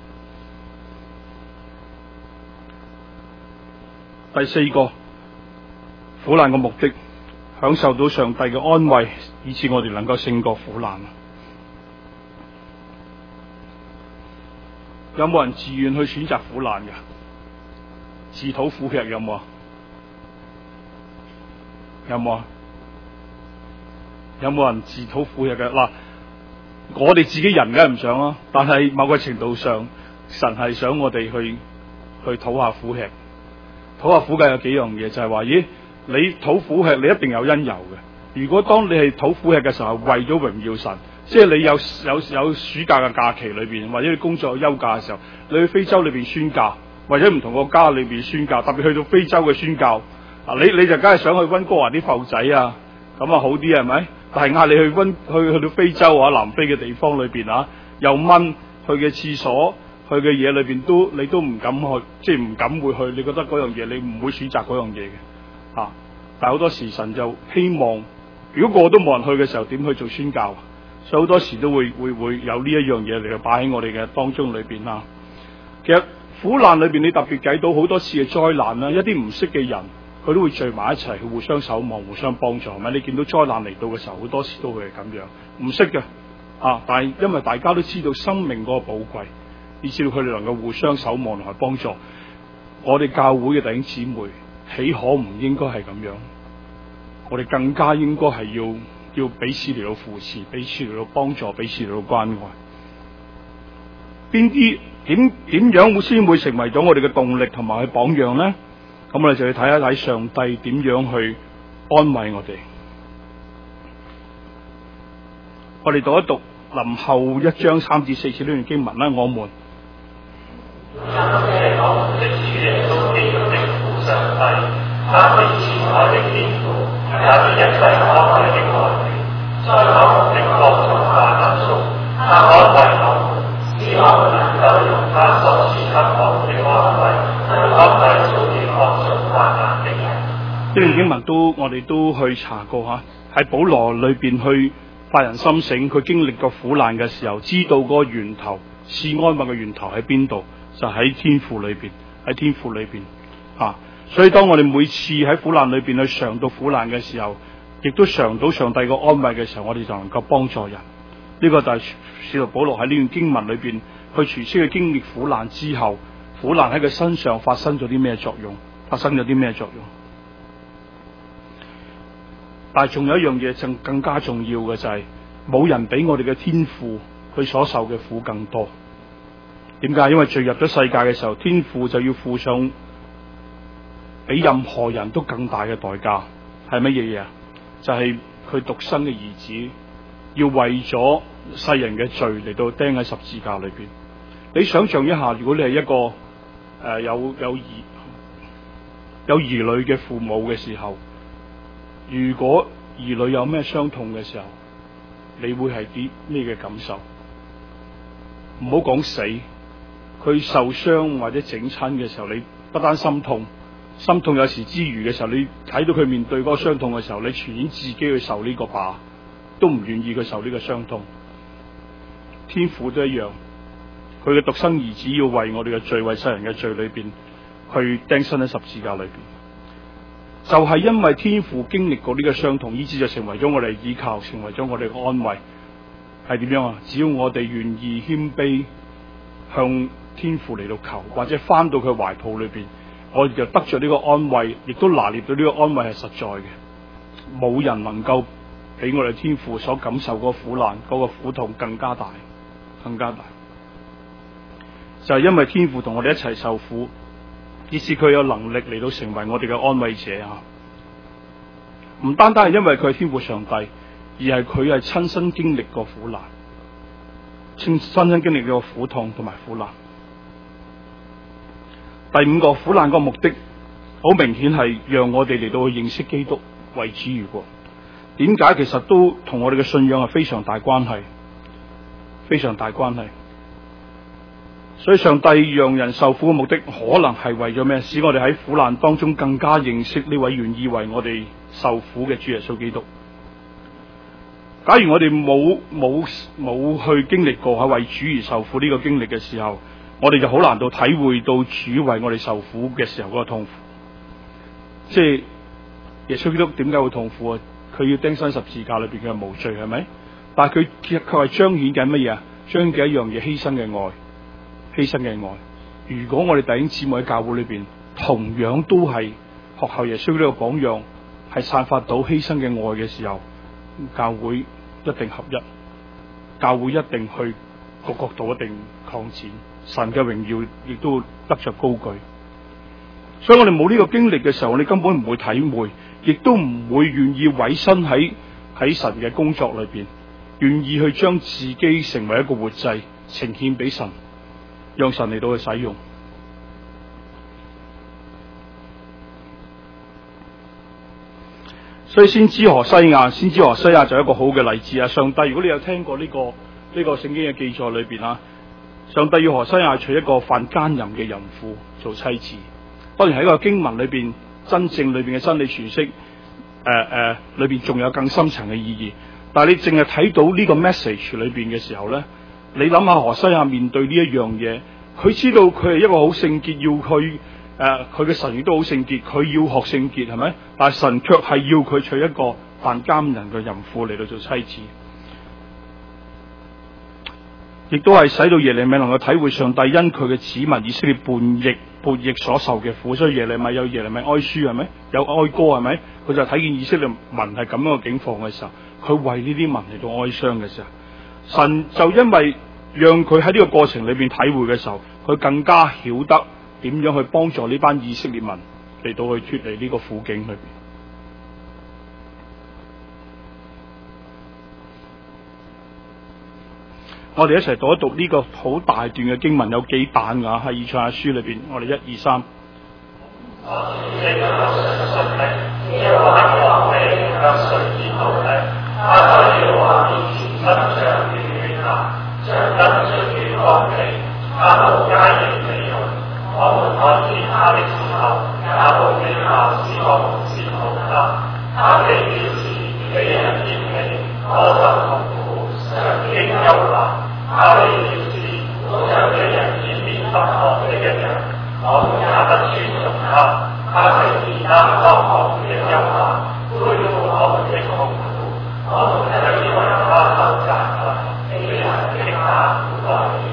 第四個苦難嘅目的，享受到上帝嘅安慰，以致我哋能夠勝過苦難。有冇人自願去選擇苦難嘅？自討苦吃有冇啊？有冇啊？有冇人自討苦吃嘅？嗱，我哋自己人梗係唔想啦，但係某個程度上，神係想我哋去去討下苦吃。討下苦嘅有幾樣嘢，就係話：咦，你討苦吃，你一定有因由嘅。如果當你係討苦吃嘅時候，為咗榮耀神，即係你有有有暑假嘅假期裏邊，或者你工作休假嘅時候，你去非洲裏邊宣教，或者唔同國家裏邊宣教，特別去到非洲嘅宣教，啊，你你就梗係想去溫哥華啲埠仔啊，咁啊好啲係咪？但係嗌你去溫去去到非洲啊、南非嘅地方裏邊啊，又蚊，去嘅廁所、去嘅嘢裏邊都你都唔敢去，即係唔敢會去。你覺得嗰樣嘢你唔會選擇嗰樣嘢嘅，啊！但係好多時神就希望，如果個個都冇人去嘅時候，點去做宣教？所以好多時都會會會有呢一樣嘢嚟到擺喺我哋嘅當中裏邊啊。其實苦難裏邊你特別計到好多次嘅災難啦，一啲唔識嘅人。佢都會聚埋一齊去互相守望、互相幫助，係咪？你見到災難嚟到嘅時候，好多時都會係咁樣，唔識嘅啊！但係因為大家都知道生命嗰個寶貴，以至到佢哋能夠互相守望同埋幫助。我哋教會嘅弟兄姊妹，豈可唔應該係咁樣？我哋更加應該係要要彼此嚟到扶持、彼此嚟到幫助、彼此嚟到關愛。邊啲點點樣會先會成為咗我哋嘅動力同埋去榜樣咧？咁我哋就要睇一睇上帝點樣去安慰我哋。我哋讀一讀林後一章三至四節呢段經文啦。我們呢段經文都我哋都去查過吓，喺保羅裏邊去發人心醒，佢經歷過苦難嘅時候，知道嗰個源頭，賜安慰嘅源頭喺邊度， 就喺天父裏邊，喺天父裏邊啊！所以當我哋每次喺苦難裏邊去嘗到苦難嘅時候，亦都嘗到上帝嘅安慰嘅時候，我哋就能夠幫助人。呢、這個就係使徒保羅喺呢段經文裏邊去詮釋佢經歷苦難之後，苦難喺佢身上發生咗啲咩作用，發生咗啲咩作用。但係仲有一樣嘢更更加重要嘅就係、是，冇人比我哋嘅天父佢所受嘅苦更多。點解？因為罪入咗世界嘅時候，天父就要付上比任何人都更大嘅代價。係乜嘢嘢啊？就係、是、佢獨生嘅兒子要為咗世人嘅罪嚟到釘喺十字架裏邊。你想象一下，如果你係一個誒、呃、有有兒有兒女嘅父母嘅時候，如果兒女有咩傷痛嘅時候，你會係啲咩嘅感受？唔好講死，佢受傷或者整親嘅時候，你不單心痛，心痛有時之餘嘅時候，你睇到佢面對嗰個傷痛嘅時候，你全然自己去受呢個把，都唔願意佢受呢個傷痛。天父都一樣，佢嘅獨生兒子要為我哋嘅罪，為世人嘅罪裏邊去釘身喺十字架裏邊。就係因為天父經歷過呢個傷痛，以致就成為咗我哋依靠，成為咗我哋嘅安慰。係點樣啊？只要我哋願意謙卑向天父嚟到求，或者翻到佢懷抱裏邊，我哋就得着呢個安慰，亦都拿捏到呢個安慰係實在嘅。冇人能夠比我哋天父所感受嗰個苦難、嗰個苦痛更加大，更加大。就係因為天父同我哋一齊受苦，以致佢有能力嚟到成為我哋嘅安慰者啊！唔單單係因為佢係天父上帝，而係佢係親身經歷過苦難，親親身經歷過苦痛同埋苦難。第五個苦難個目的，好明顯係讓我哋嚟到去認識基督為主如過。點解？其實都同我哋嘅信仰係非常大關係，非常大關係。所以上帝讓人受苦嘅目的，可能係為咗咩？使我哋喺苦難當中更加認識呢位願意為我哋受苦嘅主耶穌基督。假如我哋冇冇冇去經歷過喺為主而受苦呢個經歷嘅時候，我哋就好難到體會到主為我哋受苦嘅時候嗰個痛苦。即係耶穌基督點解會痛苦啊？佢要釘身十字架裏邊，佢係無罪，係咪？但係佢佢係彰顯緊乜嘢啊？彰顯緊一樣嘢，犧牲嘅愛。犧牲嘅愛。如果我哋弟兄姊妹喺教會裏邊，同樣都係學效耶穌呢個榜樣，係散發到犧牲嘅愛嘅時候，教會一定合一，教會一定去個角度一定擴展，神嘅榮耀亦都得着高舉。所以我哋冇呢個經歷嘅時候，我哋根本唔會體會，亦都唔會願意委身喺喺神嘅工作裏邊，願意去將自己成為一個活祭，呈獻俾神。讓神嚟到去使用，所以先知何西亞，先知何西亞就係一個好嘅例子啊！上帝，如果你有聽過呢、這個呢、這個聖經嘅記載裏邊啊，上帝要何西亞娶一個犯奸淫嘅淫婦做妻子。當然喺個經文裏邊，真正裏邊嘅真理詮釋，誒、呃、誒、呃，裏邊仲有更深層嘅意義。但係你淨係睇到呢個 message 裏邊嘅時候咧，你諗下何西亞面對呢一樣嘢，佢知道佢係一個好聖潔，要去誒佢嘅神亦都好聖潔，佢要學聖潔係咪？但係神卻係要佢娶一個犯奸淫嘅淫婦嚟到做妻子，亦都係使到耶利米能夠體會上帝因佢嘅子民以色列叛逆叛逆所受嘅苦。所以耶利米有耶利米哀書係咪？有哀歌係咪？佢就睇見以色列民係咁樣嘅境況嘅時候，佢為呢啲民嚟到哀傷嘅時候，神就因為讓佢喺呢個過程裏邊體會嘅時候，佢更加曉得點樣去幫助呢班以色列民嚟到去脫離呢個苦境裏邊。我哋一齊讀一讀呢個好大段嘅經文，有幾版噶？喺以賽亞書裏邊，我哋一二三。 將燈出於光明，他無佳形美容。我們看見他的時候，也無比貌使我們羨慕他。他的表示俾人厭棄，我受痛苦，常經憂患。他的表示所有嘅人偏偏不學你嘅人，我們也不尊重他。他係承擔當學嘅憂患，背負我們的痛苦，我們就以為他受責罰，被人擊打苦待了。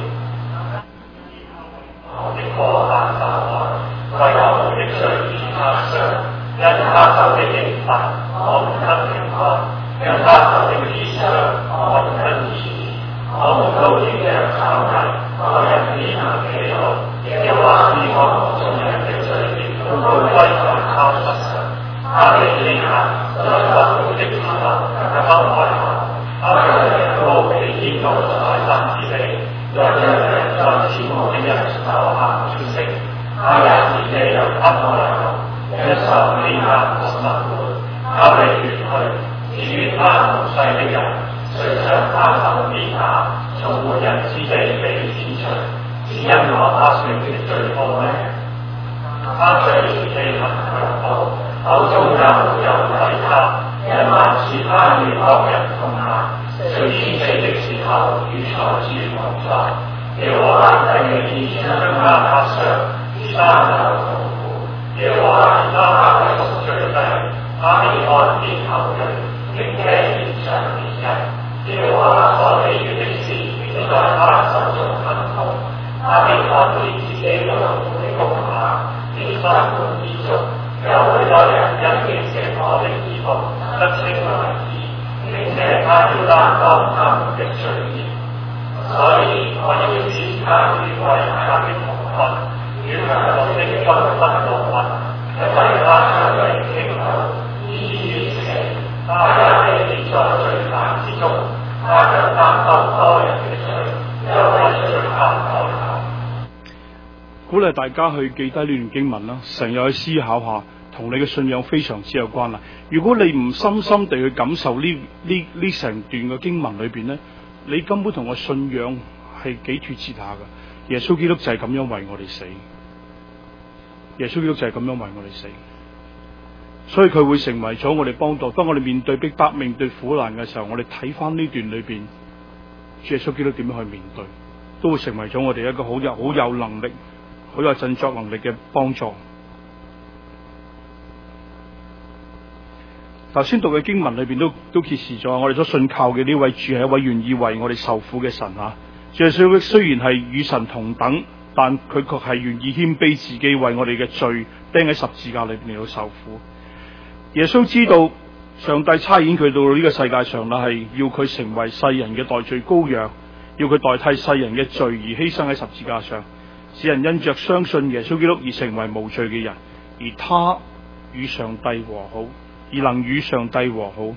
我的過犯受害，為我們的罪與他傷，因他受的刑罰，我們得平安；因他受的鞭傷，我們得醫治。我們都應像草泥，個人只能企好，又或是我們眾人的罪孽都歸在他身上。他被欺壓，在屈辱的時候不哀號，他像人高被牽到在身之地，又像人在前無的人手下喘息。他也自己又不哀號，因受欺壓和勒管。他被奪去，至於他同世的人，誰想他受鞭打，從活人之地被剪除，只因我他算的罪過咩？他雖然氣很強暴，口中也沒有虧他，人還是他與惡人同行，誰知死的時候與財主同在。耶和華定意將他壓傷，三頭痛苦。耶和華以他的贖罪祭，他必按天後裔，並且延長年日。耶和華所喜悅的事，必在他手中亨通。他必看見自己勞苦的功效，必心滿意足。有許多人因認識我的義服，得稱為義，並且他要擔當他們的罪孽。所以我要使他與為他的同分，與強盜的分分無分，因為他向你傾倒，以於死，他也被列在罪犯之中。他卻擔當多人的罪，又為罪犯代求。 鼓勵大家去記低呢段經文啦，成日去思考下，同你嘅信仰非常之有關係。如果你唔深深地去感受呢呢呢成段嘅經文裏邊呢，你根本同個信仰係幾脫節下嘅。耶穌基督就係咁樣為我哋死，耶穌基督就係咁樣為我哋死，所以佢會成為咗我哋幫助。當我哋面對逼迫、面對苦難嘅時候，我哋睇翻呢段裏邊，耶穌基督點樣去面對，都會成為咗我哋一個好有好有能力、好有振作能力嘅幫助。頭先讀嘅經文裏邊都都揭示咗，我哋所信靠嘅呢位主係一位願意為我哋受苦嘅神啊！耶穌基督雖然係與神同等，但佢卻係願意謙卑自己，為我哋嘅罪釘喺十字架裏邊嚟到受苦。耶穌知道上帝差遣佢到呢個世界上啦，係要佢成為世人嘅代罪羔羊，要佢代替世人嘅罪而犧牲喺十字架上，使人因着相信耶穌基督而成為無罪嘅人，而他與上帝和好，而能與上帝和好。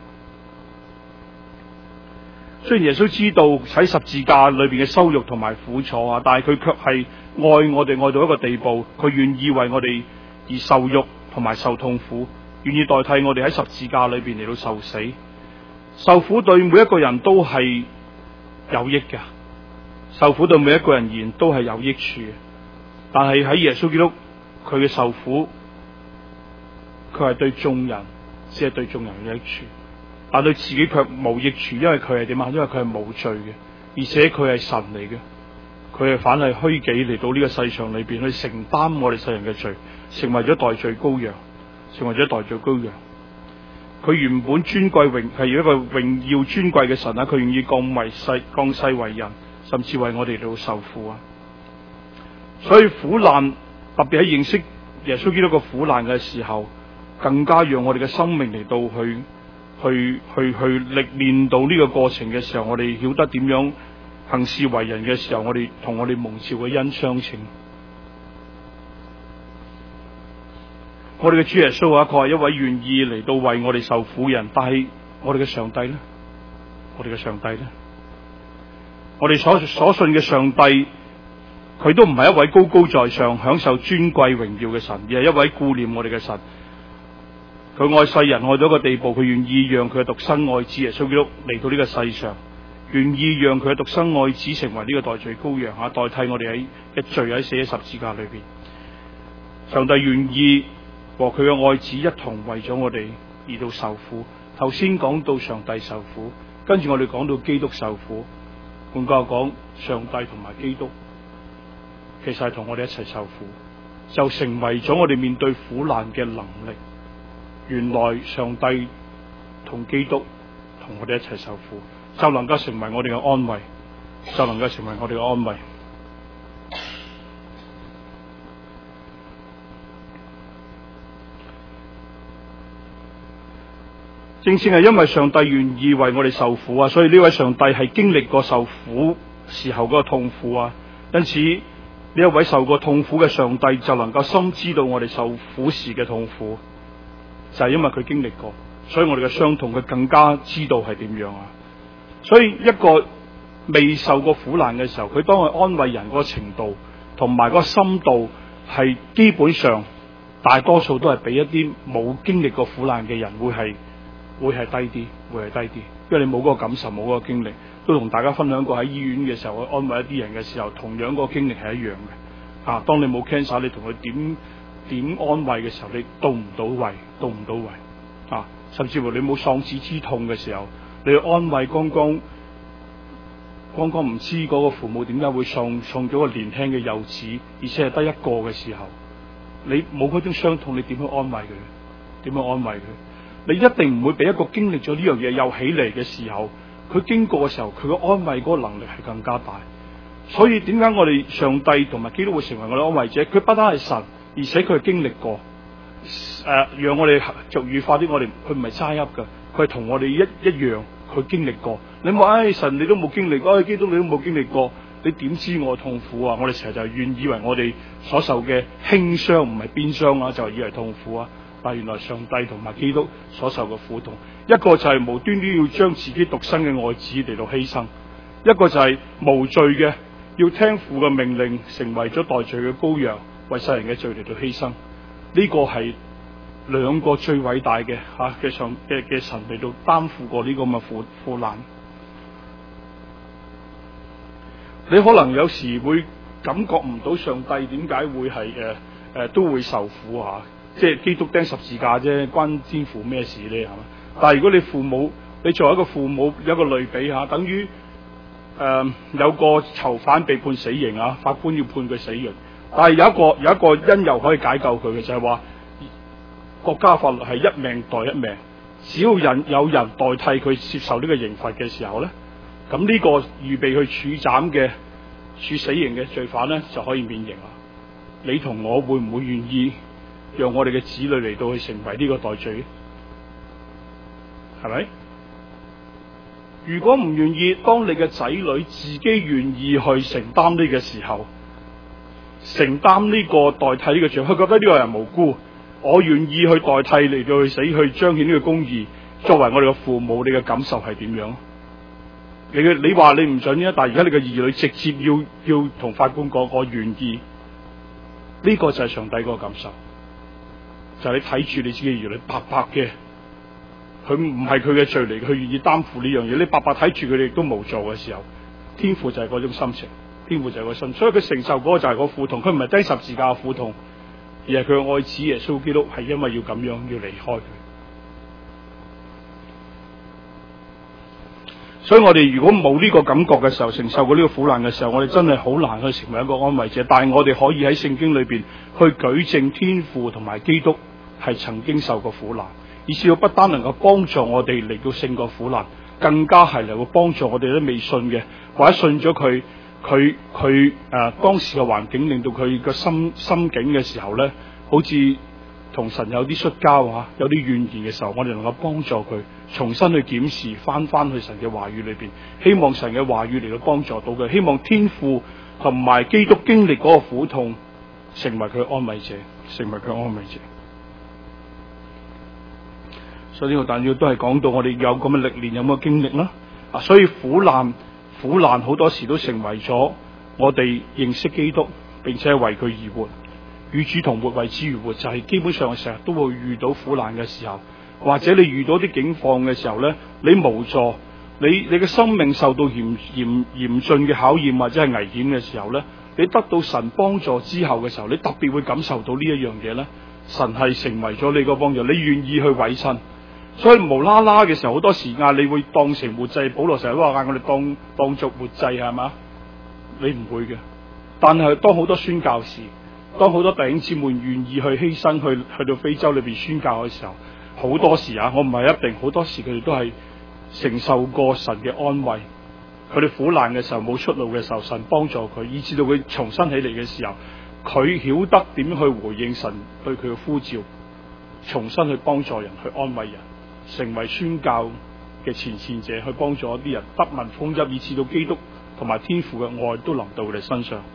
雖然耶穌知道喺十字架裏邊嘅羞辱同埋苦楚啊，但係佢卻係愛我哋愛到一個地步，佢願意為我哋而受辱同埋受痛苦，願意代替我哋喺十字架裏邊嚟到受死。受苦對每一個人都係有益嘅，受苦對每一個人而言都係有益處嘅。但係喺耶穌基督佢嘅受苦，佢係對眾人，只係對眾人有益處。但對自己卻冇益處，因為佢係點啊？因為佢係冇罪嘅，而且佢係神嚟嘅，佢係反係虛己嚟到呢個世上裏邊去承擔我哋世人嘅罪，成為咗代罪羔羊，成為咗代罪羔羊。佢原本尊貴榮係一個榮耀尊貴嘅神啊！佢願意降為世降世為人，甚至為我哋嚟到受苦啊！所以苦難特別喺認識耶穌基督個苦難嘅時候，更加讓我哋嘅生命嚟到去。去去去歷練到呢個過程嘅時候，我哋曉得點樣行事為人嘅時候，我哋同我哋蒙召嘅恩相稱。我哋嘅主耶穌啊，佢係一位願意嚟到為我哋受苦嘅人，但係我哋嘅上帝咧，我哋嘅上帝咧，我哋所所信嘅上帝，佢都唔係一位高高在上、享受尊貴榮耀嘅神，而係一位顧念我哋嘅神。佢愛世人愛到一個地步，佢願意讓佢嘅獨生愛子耶穌基督嚟到呢個世上，願意讓佢嘅獨生愛子成為呢個代罪羔羊啊，代替我哋喺嘅罪喺死喺十字架裏邊。上帝願意和佢嘅愛子一同為咗我哋而到受苦。頭先講到上帝受苦，跟住我哋講到基督受苦。換句話講，上帝同埋基督其實係同我哋一齊受苦，就成為咗我哋面對苦難嘅能力。原來上帝同基督同我哋一齊受苦，就能夠成為我哋嘅安慰，就能夠成為我哋嘅安慰。正正係因為上帝願意為我哋受苦啊，所以呢位上帝係經歷過受苦時候嗰個痛苦啊，因此呢一位受過痛苦嘅上帝就能夠深知道我哋受苦時嘅痛苦，就係因為佢經歷過，所以我哋嘅傷痛佢更加知道係點樣啊。所以一個未受過苦難嘅時候，佢當佢安慰人嗰個程度同埋嗰個深度係基本上大多數都係比一啲冇經歷過苦難嘅人會係會係低啲，會係低啲，因為你冇嗰個感受，冇嗰個經歷。都同大家分享過喺醫院嘅時候，去安慰一啲人嘅時候，同樣嗰個經歷係一樣嘅。啊，當你冇 cancer， 你同佢點點安慰嘅時候，你到唔到位，到唔到位。啊，甚至乎你冇喪子之痛嘅時候，你去安慰剛剛剛剛唔知嗰個父母點解會喪喪咗個年輕嘅幼子，而且係得一個嘅時候，你冇嗰種傷痛，你點去安慰佢？點去安慰佢？你一定唔會俾一個經歷咗呢樣嘢又起嚟嘅時候，佢經過嘅時候，佢嘅安慰嗰個能力係更加大。所以點解我哋上帝同埋基督會成為我哋安慰者？佢不單係神，而且佢係經歷過。誒、呃，讓我哋俗語化啲，我哋佢唔係齋噏㗎，佢係同我哋一一樣，佢經歷過。你話唉、哎，神你都冇經歷過，唉、哎，基督你都冇經歷過，你點知我痛苦啊？我哋成日就係願以為我哋所受嘅輕傷唔係邊傷啊，就係以為痛苦啊。但原來上帝同埋基督所受嘅苦痛，一個就係無端端要將自己獨生嘅愛子嚟到犧牲，一個就係無罪嘅要聽父嘅命令，成為咗代罪嘅羔羊，為世人嘅罪嚟到犧牲。呢個係兩個最偉大嘅吓嘅上嘅嘅神嚟到擔負過呢個咁嘅苦苦難。你可能有時會感覺唔到上帝點解會係誒誒都會受苦吓。即係基督釘十字架啫，關天父咩事咧？係嘛？但係如果你父母，你作為一個父母，有一個類比吓，等於誒、呃、有個囚犯被判死刑啊，法官要判佢死刑，但係有一個有一個因由可以解救佢嘅，就係話國家法律係一命代一命，只要人有人代替佢接受呢個刑罰嘅時候咧，咁呢個預備去處斬嘅處死刑嘅罪犯咧就可以免刑啦。你同我會唔會願意讓我哋嘅子女嚟到去成為呢個代罪？係咪？如果唔願意，當你嘅仔女自己願意去承擔呢個時候，承擔呢個代替呢個罪，佢覺得呢個人無辜，我願意去代替嚟到去死，去彰顯呢個公義。作為我哋嘅父母，你嘅感受係點樣？你嘅你話你唔准啫，但係而家你嘅兒女直接要要同法官講，我願意。呢個就係上帝嗰個感受。就係你睇住你自己嘅兒女白白嘅，佢唔係佢嘅罪嚟，佢願意擔負呢樣嘢。你白白睇住佢哋亦都無助嘅時候，天父就係嗰種心情，天父就係個心，所以佢承受嗰個就係個苦痛。佢唔係釘十字架嘅苦痛，而係佢嘅愛子耶穌基督係因為要咁樣要離開佢。所以我哋如果冇呢個感覺嘅時候，承受過呢個苦難嘅時候，我哋真係好難去成為一個安慰者。但係我哋可以喺聖經裏邊去舉證天父同埋基督係曾經受過苦難，以至到不單能夠幫助我哋嚟到勝過苦難，更加係能夠幫助我哋都未信嘅，或者信咗佢，佢佢誒當時嘅環境令到佢個心心境嘅時候咧，好似同神有啲摔跤啊，有啲怨言嘅時候，我哋能夠幫助佢重新去檢視，翻翻去神嘅話語裏邊，希望神嘅話語嚟到幫助到佢，希望天父同埋基督經歷嗰個苦痛，成為佢安慰者，成為佢安慰者。所以呢個但要都係講到我哋有咁嘅歷練，有咁嘅經歷啦。啊，所以苦難苦難好多時都成為咗我哋認識基督，並且為佢而活。與主同活，為之而活，就係、是、基本上成日都會遇到苦難嘅時候，或者你遇到啲境況嘅時候咧，你無助，你你嘅生命受到嚴嚴嚴峻嘅考驗或者係危險嘅時候咧，你得到神幫助之後嘅時候，你特別會感受到呢一樣嘢咧，神係成為咗你個幫助，你願意去委身。所以無啦啦嘅時候，好多時間你會當成活祭。保羅成日都話嗌我哋當當作活祭，係嘛？你唔會嘅， 但係當好多宣教士，當好多弟兄姊妹願意去犧牲去去到非洲裏邊宣教嘅時候，好多時啊，我唔係一定，好多時佢哋都係承受過神嘅安慰。佢哋苦難嘅時候冇出路嘅時候，神幫助佢，以至到佢重新起嚟嘅時候，佢曉得點樣去回應神對佢嘅呼召，重新去幫助人，去安慰人，成為宣教嘅前線者，去幫助一啲人得聞福音，以至到基督同埋天父嘅愛都臨到佢哋身上。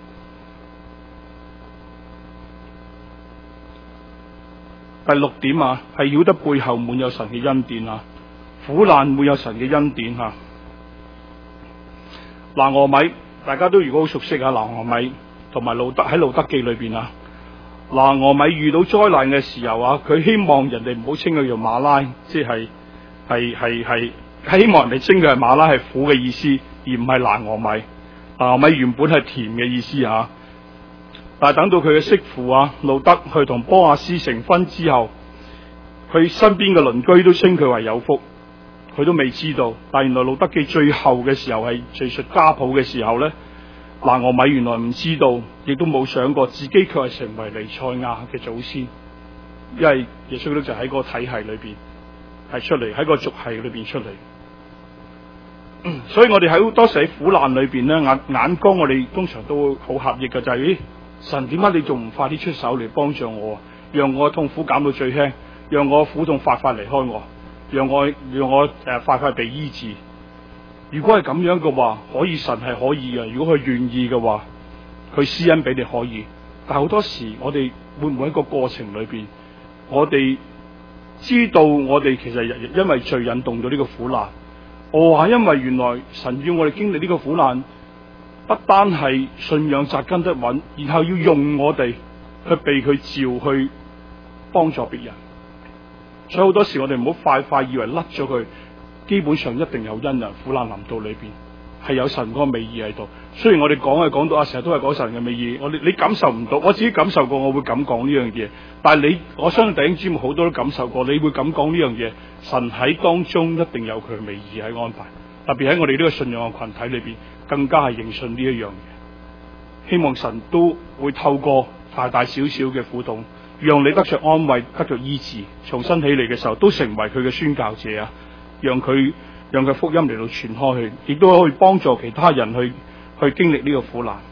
第六點啊，係曉得背後滿有神嘅恩典啊，苦難滿有神嘅恩典吓。拿俄米，大家都如果好熟悉啊，拿俄米同埋路德喺路德記裏邊啊，拿俄米遇到災難嘅時候啊，佢希望人哋唔好稱佢做馬拉，即係係係係希望人哋稱佢係馬拉係苦嘅意思，而唔係拿俄米。拿俄米原本係甜嘅意思吓。但係等到佢嘅媳婦啊路德去同波亞斯成婚之後，佢身邊嘅鄰居都稱佢為有福，佢都未知道。但原來路德記最後嘅時候係敘述家譜嘅時候呢，拿俄米原來唔知道，亦都冇想過自己卻係成為彌賽亞嘅祖先，因為耶穌基督就喺個體系裏邊係出嚟，喺個族系裏邊出嚟。所以我哋喺好多時喺苦難裏邊呢，眼眼光我哋通常都好狹隘嘅，就係、是、咦神點解你仲唔快啲出手嚟幫助我，讓我嘅痛苦減到最輕，讓我苦痛快快離開我，讓我讓我誒、呃、快快被醫治。如果係咁樣嘅話，可以神係可以嘅。如果佢願意嘅話，佢施恩俾你可以。但係好多時我哋會唔會喺個過程裏邊，我哋知道我哋其實因為罪引動咗呢個苦難。我話因為原來神要我哋經歷呢個苦難，不單係信仰扎根得穩，然後要用我哋去被佢召去幫助別人。所以好多時我哋唔好快快以為甩咗佢，基本上一定有恩人苦難臨到裏邊，係有神嗰個美意喺度。雖然我哋講係講到啊，成日都係講神嘅美意，我哋你感受唔到，我自己感受過，我會咁講呢樣嘢。但係你，我相信弟兄姊妹好多都感受過，你會咁講呢樣嘢。神喺當中一定有佢嘅美意喺安排，特別喺我哋呢個信仰嘅群體裏邊，更加係認信呢一樣嘢。希望神都會透過大大小小嘅苦痛，讓你得着安慰，得着醫治，重新起嚟嘅時候都成為佢嘅宣教者啊！讓佢讓佢福音嚟到傳開去，亦都可以幫助其他人去去經歷呢個苦難。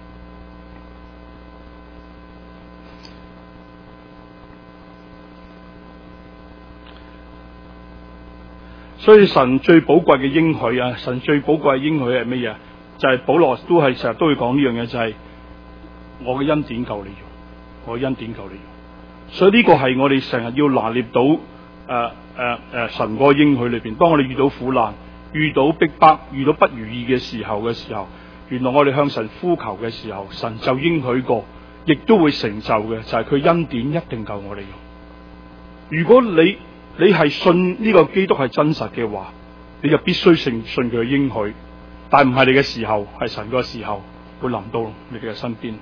所以神最寶貴嘅應許啊，神最寶貴嘅應許係乜嘢？就係、是、保羅都係成日都會講呢樣嘢，就係、是、我嘅恩典夠你用，我嘅恩典夠你用。所以呢個係我哋成日要拿捏到誒誒誒神個應許裏邊。當我哋遇到苦難、遇到逼迫、遇到不如意嘅時候嘅時候，原來我哋向神呼求嘅時候，神就應許過，亦都會成就嘅，就係、是、佢恩典一定夠我哋用。如果你你係信呢個基督係真實嘅話，你就必須信信佢嘅應許。但唔係你嘅時候，係神個時候會臨到你哋嘅身邊。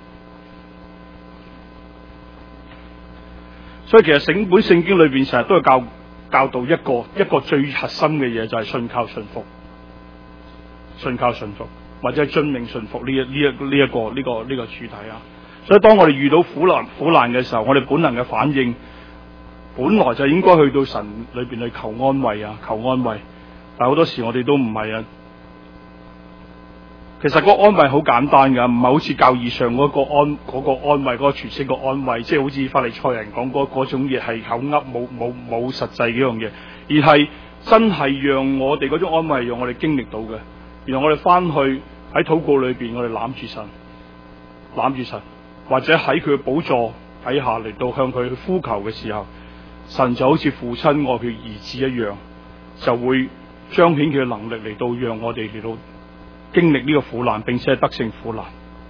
所以其實整本聖經裏邊成日都係教教導一個一個最核心嘅嘢，就係信靠信服，信靠信服或者係遵命信服呢一呢一呢一個呢個呢個主題啊。所以當我哋遇到苦難苦難嘅時候，我哋本能嘅反應本來就應該去到神裏邊去求安慰啊，求安慰。但好多時我哋都唔係啊。其實個安慰好簡單噶，唔係好似教義上嗰個安嗰、嗰個安慰嗰、嗰個詮釋個安慰，即係好似法利賽人講嗰嗰種嘢係口噏冇冇冇實際嘅樣嘢，而係真係讓我哋嗰種安慰讓我哋經歷到嘅。然後我哋翻去喺禱告裏邊，我哋攬住神，攬住神，或者喺佢嘅寶座底下嚟到向佢去呼求嘅時候，神就好似父親愛佢兒子一樣，就會彰顯佢嘅能力嚟到讓我哋嚟到經歷呢個苦難，並且係得勝苦難。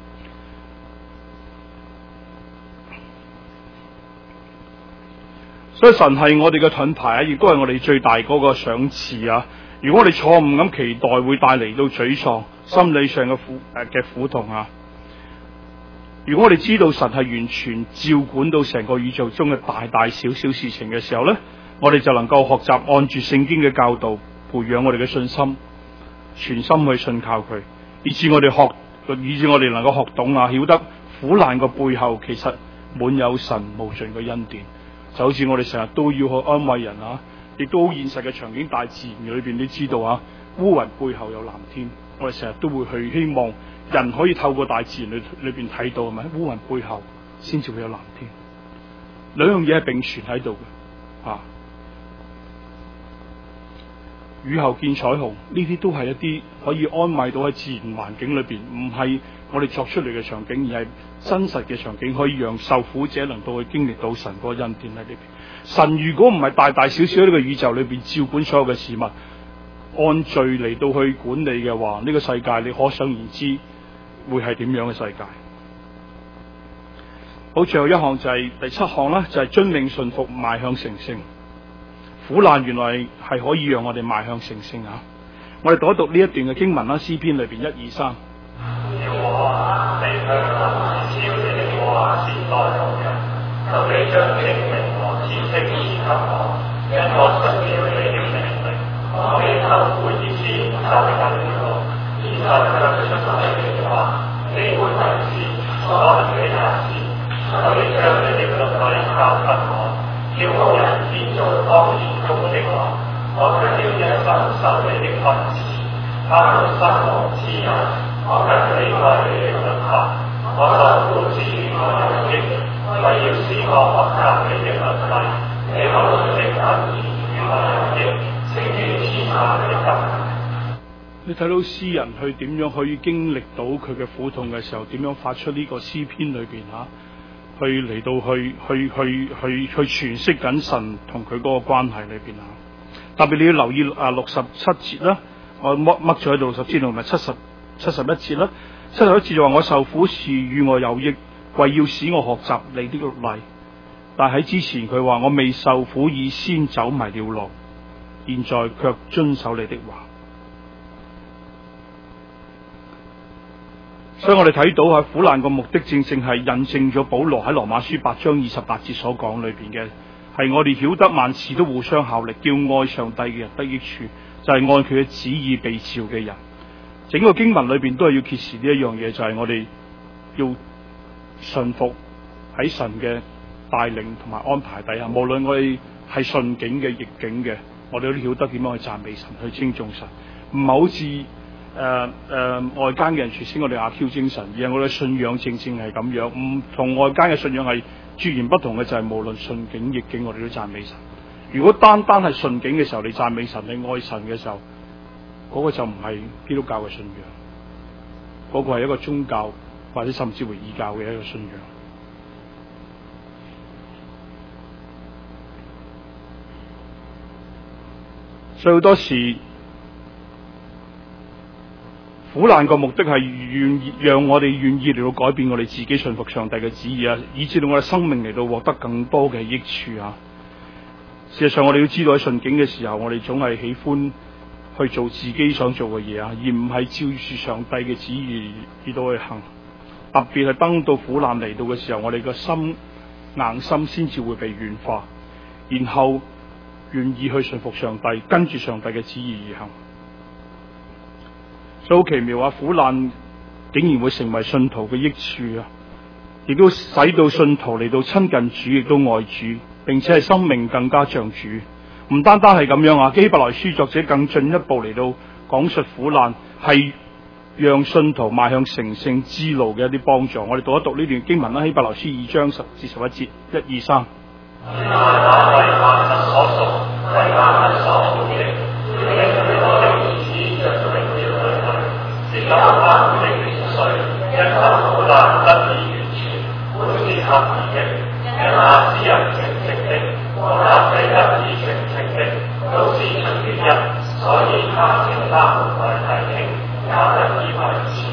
所以神係我哋嘅盾牌啊，亦都係我哋最大嗰個賞賜啊！如果我哋錯誤咁期待，會帶嚟到沮喪、心理上嘅苦誒嘅苦痛啊！如果我哋知道神係完全照管到成個宇宙中嘅大大小小事情嘅時候咧，我哋就能夠學習按住聖經嘅教導，培養我哋嘅信心，全心去信靠佢，以致我哋學以致我哋能夠學懂啊，曉得苦難個背後其實滿有神無盡嘅恩典。就好似我哋成日都要去安慰人啊，亦都好現實嘅場景，大自然裏邊你知道啊，烏雲背後有藍天。我哋成日都會去希望人可以透過大自然裏裏邊睇到係咪？烏雲背後先至會有藍天。兩樣嘢係並存喺度嘅啊。雨後見彩虹，呢啲都係一啲可以安慰到喺自然環境裏邊，唔係我哋作出嚟嘅場景，而係真實嘅場景，可以讓受苦者能夠去經歷到神嗰個恩典喺呢邊。神如果唔係大大小小喺呢個宇宙裏邊照管所有嘅事物，按序嚟到去管理嘅話，呢個世界你可想而知會係點樣嘅世界。好，最後一項就係第七項啦，就係遵命順服邁向成聖。苦難原來係可以讓我哋邁向成聖啊！我哋讀一讀呢一段嘅經文啦，詩篇裏邊一二三。 耶和華，你向我指超你的話是在路人，求你將證明和知識賜給我，因我信了你的命令。我未受苦以前就行了路，現在卻出咗你的話，你本為是，所行的也是。求你將你的律例教給我。叫我人建造當年中的我，我卻要一生受你的訓詞，包括生亡之日，我卻喜愛你的律法。我受苦之餘我有益，為要使我學習你的律例。你口中的恩言與我有益，勝於天下的金銀。 你睇到詩人去點樣可以經歷到佢嘅苦痛嘅時候，點樣發出呢個詩篇裏邊嚇？去嚟到去去去去去詮釋緊神同佢嗰個關係裏邊啊！特別你要留意啊六十七節啦，我乜乜咗喺度六十節同埋七十七十一節啦。七十一節就話我受苦是與我有益，為要使我學習你的律例。但喺之前佢話我未受苦以先走迷了路，現在卻遵守你的話。所以我哋睇到啊，苦難個目的正正係印證咗保羅喺羅馬書八章二十八節所講裏邊嘅，係我哋曉得萬事都互相效力，叫愛上帝嘅人得益處，就係、是、按佢嘅旨意被召嘅人。整個經文裏邊都係要揭示呢一樣嘢，就係、是、我哋要順服喺神嘅帶領同埋安排底下，無論我哋係順境嘅逆境嘅，我哋都曉得點樣去讚美神，去尊重神，唔係好似誒誒、呃呃、外間嘅人傳先我哋阿 Q 精神，而係我哋信仰正正係咁樣，唔同外間嘅信仰係截然不同嘅，就係、是、無論順境逆境，我哋都讚美神。如果單單係順境嘅時候你讚美神，你愛神嘅時候，嗰、那個就唔係基督教嘅信仰，嗰、那個係一個宗教或者甚至乎異教嘅一個信仰。所以好多時苦難個目的係願意讓我哋願意嚟到改變我哋自己順服上帝嘅旨意啊，以至到我哋生命嚟到獲得更多嘅益處啊。事實上我哋要知道喺順境嘅時候，我哋總係喜歡去做自己想做嘅嘢啊，而唔係照住上帝嘅旨意而到去行。特別係當到苦難嚟到嘅時候，我哋個心硬心先至會被軟化，然後願意去順服上帝，跟住上帝嘅旨意而行。所以好奇妙啊！苦難竟然會成為信徒嘅益處啊，亦都使到信徒嚟到親近主，亦都愛主，並且係生命更加像主。唔單單係咁樣啊，希伯來書作者更進一步嚟到講述苦難係讓信徒邁向成聖之路嘅一啲幫助。我哋讀一讀呢段經文啦，希伯來書二章十至十一節，一二三。有關的年歲，因受苦難得以完全，本是合宜的。因那使人成聖的，和那非得以成聖的，都是出於一，所以他稱他們為弟兄，也得以為子。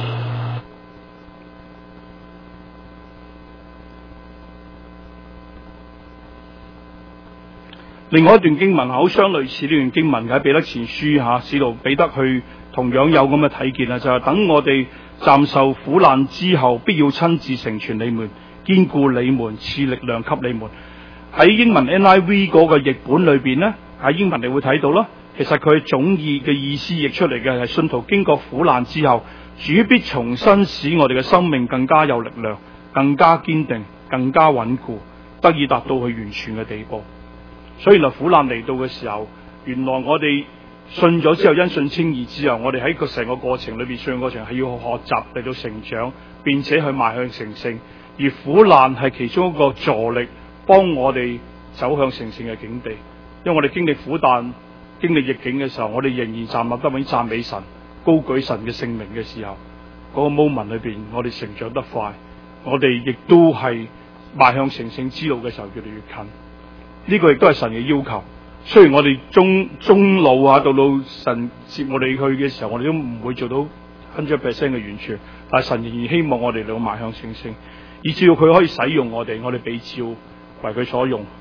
另外一段經文好相類似呢段經文嘅，喺彼得前書吓，使徒彼得去同樣有咁嘅睇見啊，就係、是、等我哋暫受苦難之後，必要親自成全你們，堅固你們，賜力量給你們。喺英文 N I V 嗰個譯本裏邊呢，喺英文你會睇到啦。其實佢總意嘅意思譯出嚟嘅係信徒經過苦難之後， 主必重新使我哋嘅生命更加有力量，更加堅定，更加穩固，得以達到佢完全嘅地步。所以原來苦難嚟到嘅時候，原來我哋信咗之後，因信稱義之後，我哋喺個成個過程裏邊，信仰過程係要學習嚟到成長，並且去邁向成聖。而苦難係其中一個助力，幫我哋走向成聖嘅境地。因為我哋經歷苦難、經歷逆境嘅時候，我哋仍然站立得穩，讚美神、高舉神嘅聖名嘅時候，嗰、那個 moment 裏邊，我哋成長得快，我哋亦都係邁向成聖之路嘅時候越嚟越近。呢、這個亦都係神嘅要求。雖然我哋中中路啊，到到神接我哋去嘅時候，我哋都唔會做到百分之一百嘅完全，但係神仍然希望我哋兩邁向成聖，以至到佢可以使用我哋，我哋被召為佢所用。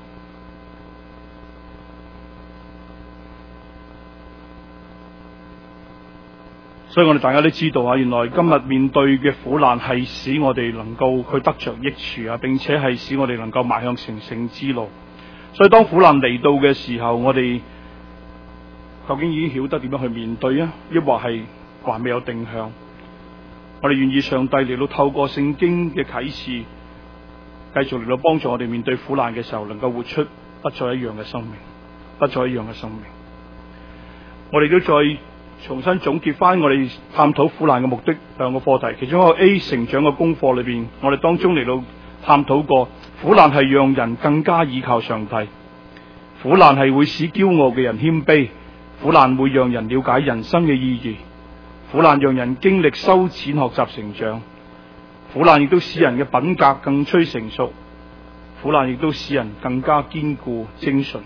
所以我哋大家都知道啊，原來今日面對嘅苦難係使我哋能夠去得着益處啊，並且係使我哋能夠邁向成聖之路。所以當苦難嚟到嘅時候，我哋究竟已經曉得點樣去面對啊，抑或係還未有定向？我哋願意上帝嚟到透過聖經嘅啟示，繼續嚟到幫助我哋面對苦難嘅時候，能夠活出不再一樣嘅生命，不再一樣嘅生命。我哋都再重新總結翻我哋探討苦難嘅目的兩個課題，其中一個 A 成長嘅功課裏邊，我哋當中嚟到探討過，苦難係讓人更加倚靠上帝，苦難係會使驕傲嘅人謙卑，苦難會讓人了解人生嘅意義，苦難讓人經歷修淺學習成長，苦難亦都使人嘅品格更趨成熟，苦難亦都使人更加堅固精純。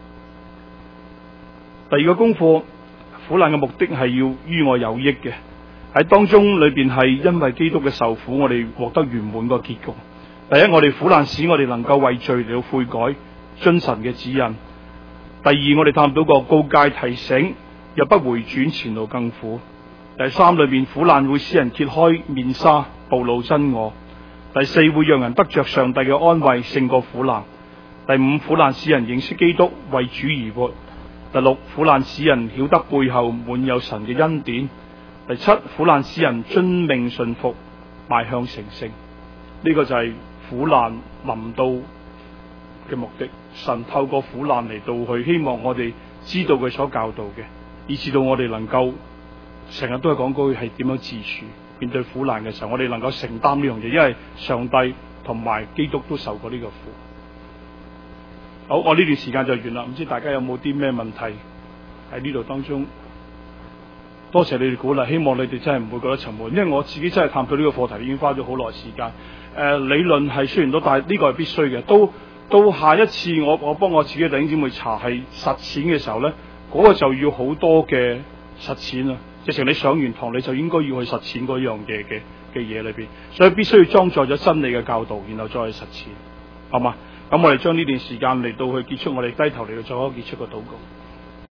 第二個功課，苦難嘅目的係要於我有益嘅，喺當中裏邊係因為基督嘅受苦，我哋獲得圓滿個結局。第一，我哋苦難使我哋能夠為罪嚟到悔改，遵神嘅指引。第二，我哋探討個告誡提醒，若不回轉，前路更苦。第三，裏邊苦難會使人揭開面紗，暴露真我。第四，會讓人得着上帝嘅安慰，勝過苦難。第五，苦難使人認識基督，為主而活。第六，苦難使人曉得背後滿有神嘅恩典。第七，苦難使人遵命順服，邁向成聖。呢、這個就係苦難臨到嘅目的。神透過苦難嚟到去，希望我哋知道佢所教導嘅，以至到我哋能夠成日都係講嗰句係點樣自處。面對苦難嘅時候，我哋能夠承擔呢樣嘢，因為上帝同埋基督都受過呢個苦。好，我呢段時間就完啦。唔知大家有冇啲咩問題喺呢度當中？多謝你哋鼓勵，希望你哋真係唔會覺得沉悶。因為我自己真係探討呢個課題已經花咗好耐時間。誒、呃，理論係雖然都，但係呢個係必須嘅。到到下一次我我幫我自己嘅弟兄姊妹查係實踐嘅時候咧，嗰、那個就要好多嘅實踐啦。直情你上完堂，你就應該要去實踐嗰樣嘢嘅嘅嘢裏邊，所以必須要裝載咗真理嘅教導，然後再去實踐，好嘛？咁我哋將呢段時間嚟到去結束，我哋低頭嚟到做一個結束嘅禱告。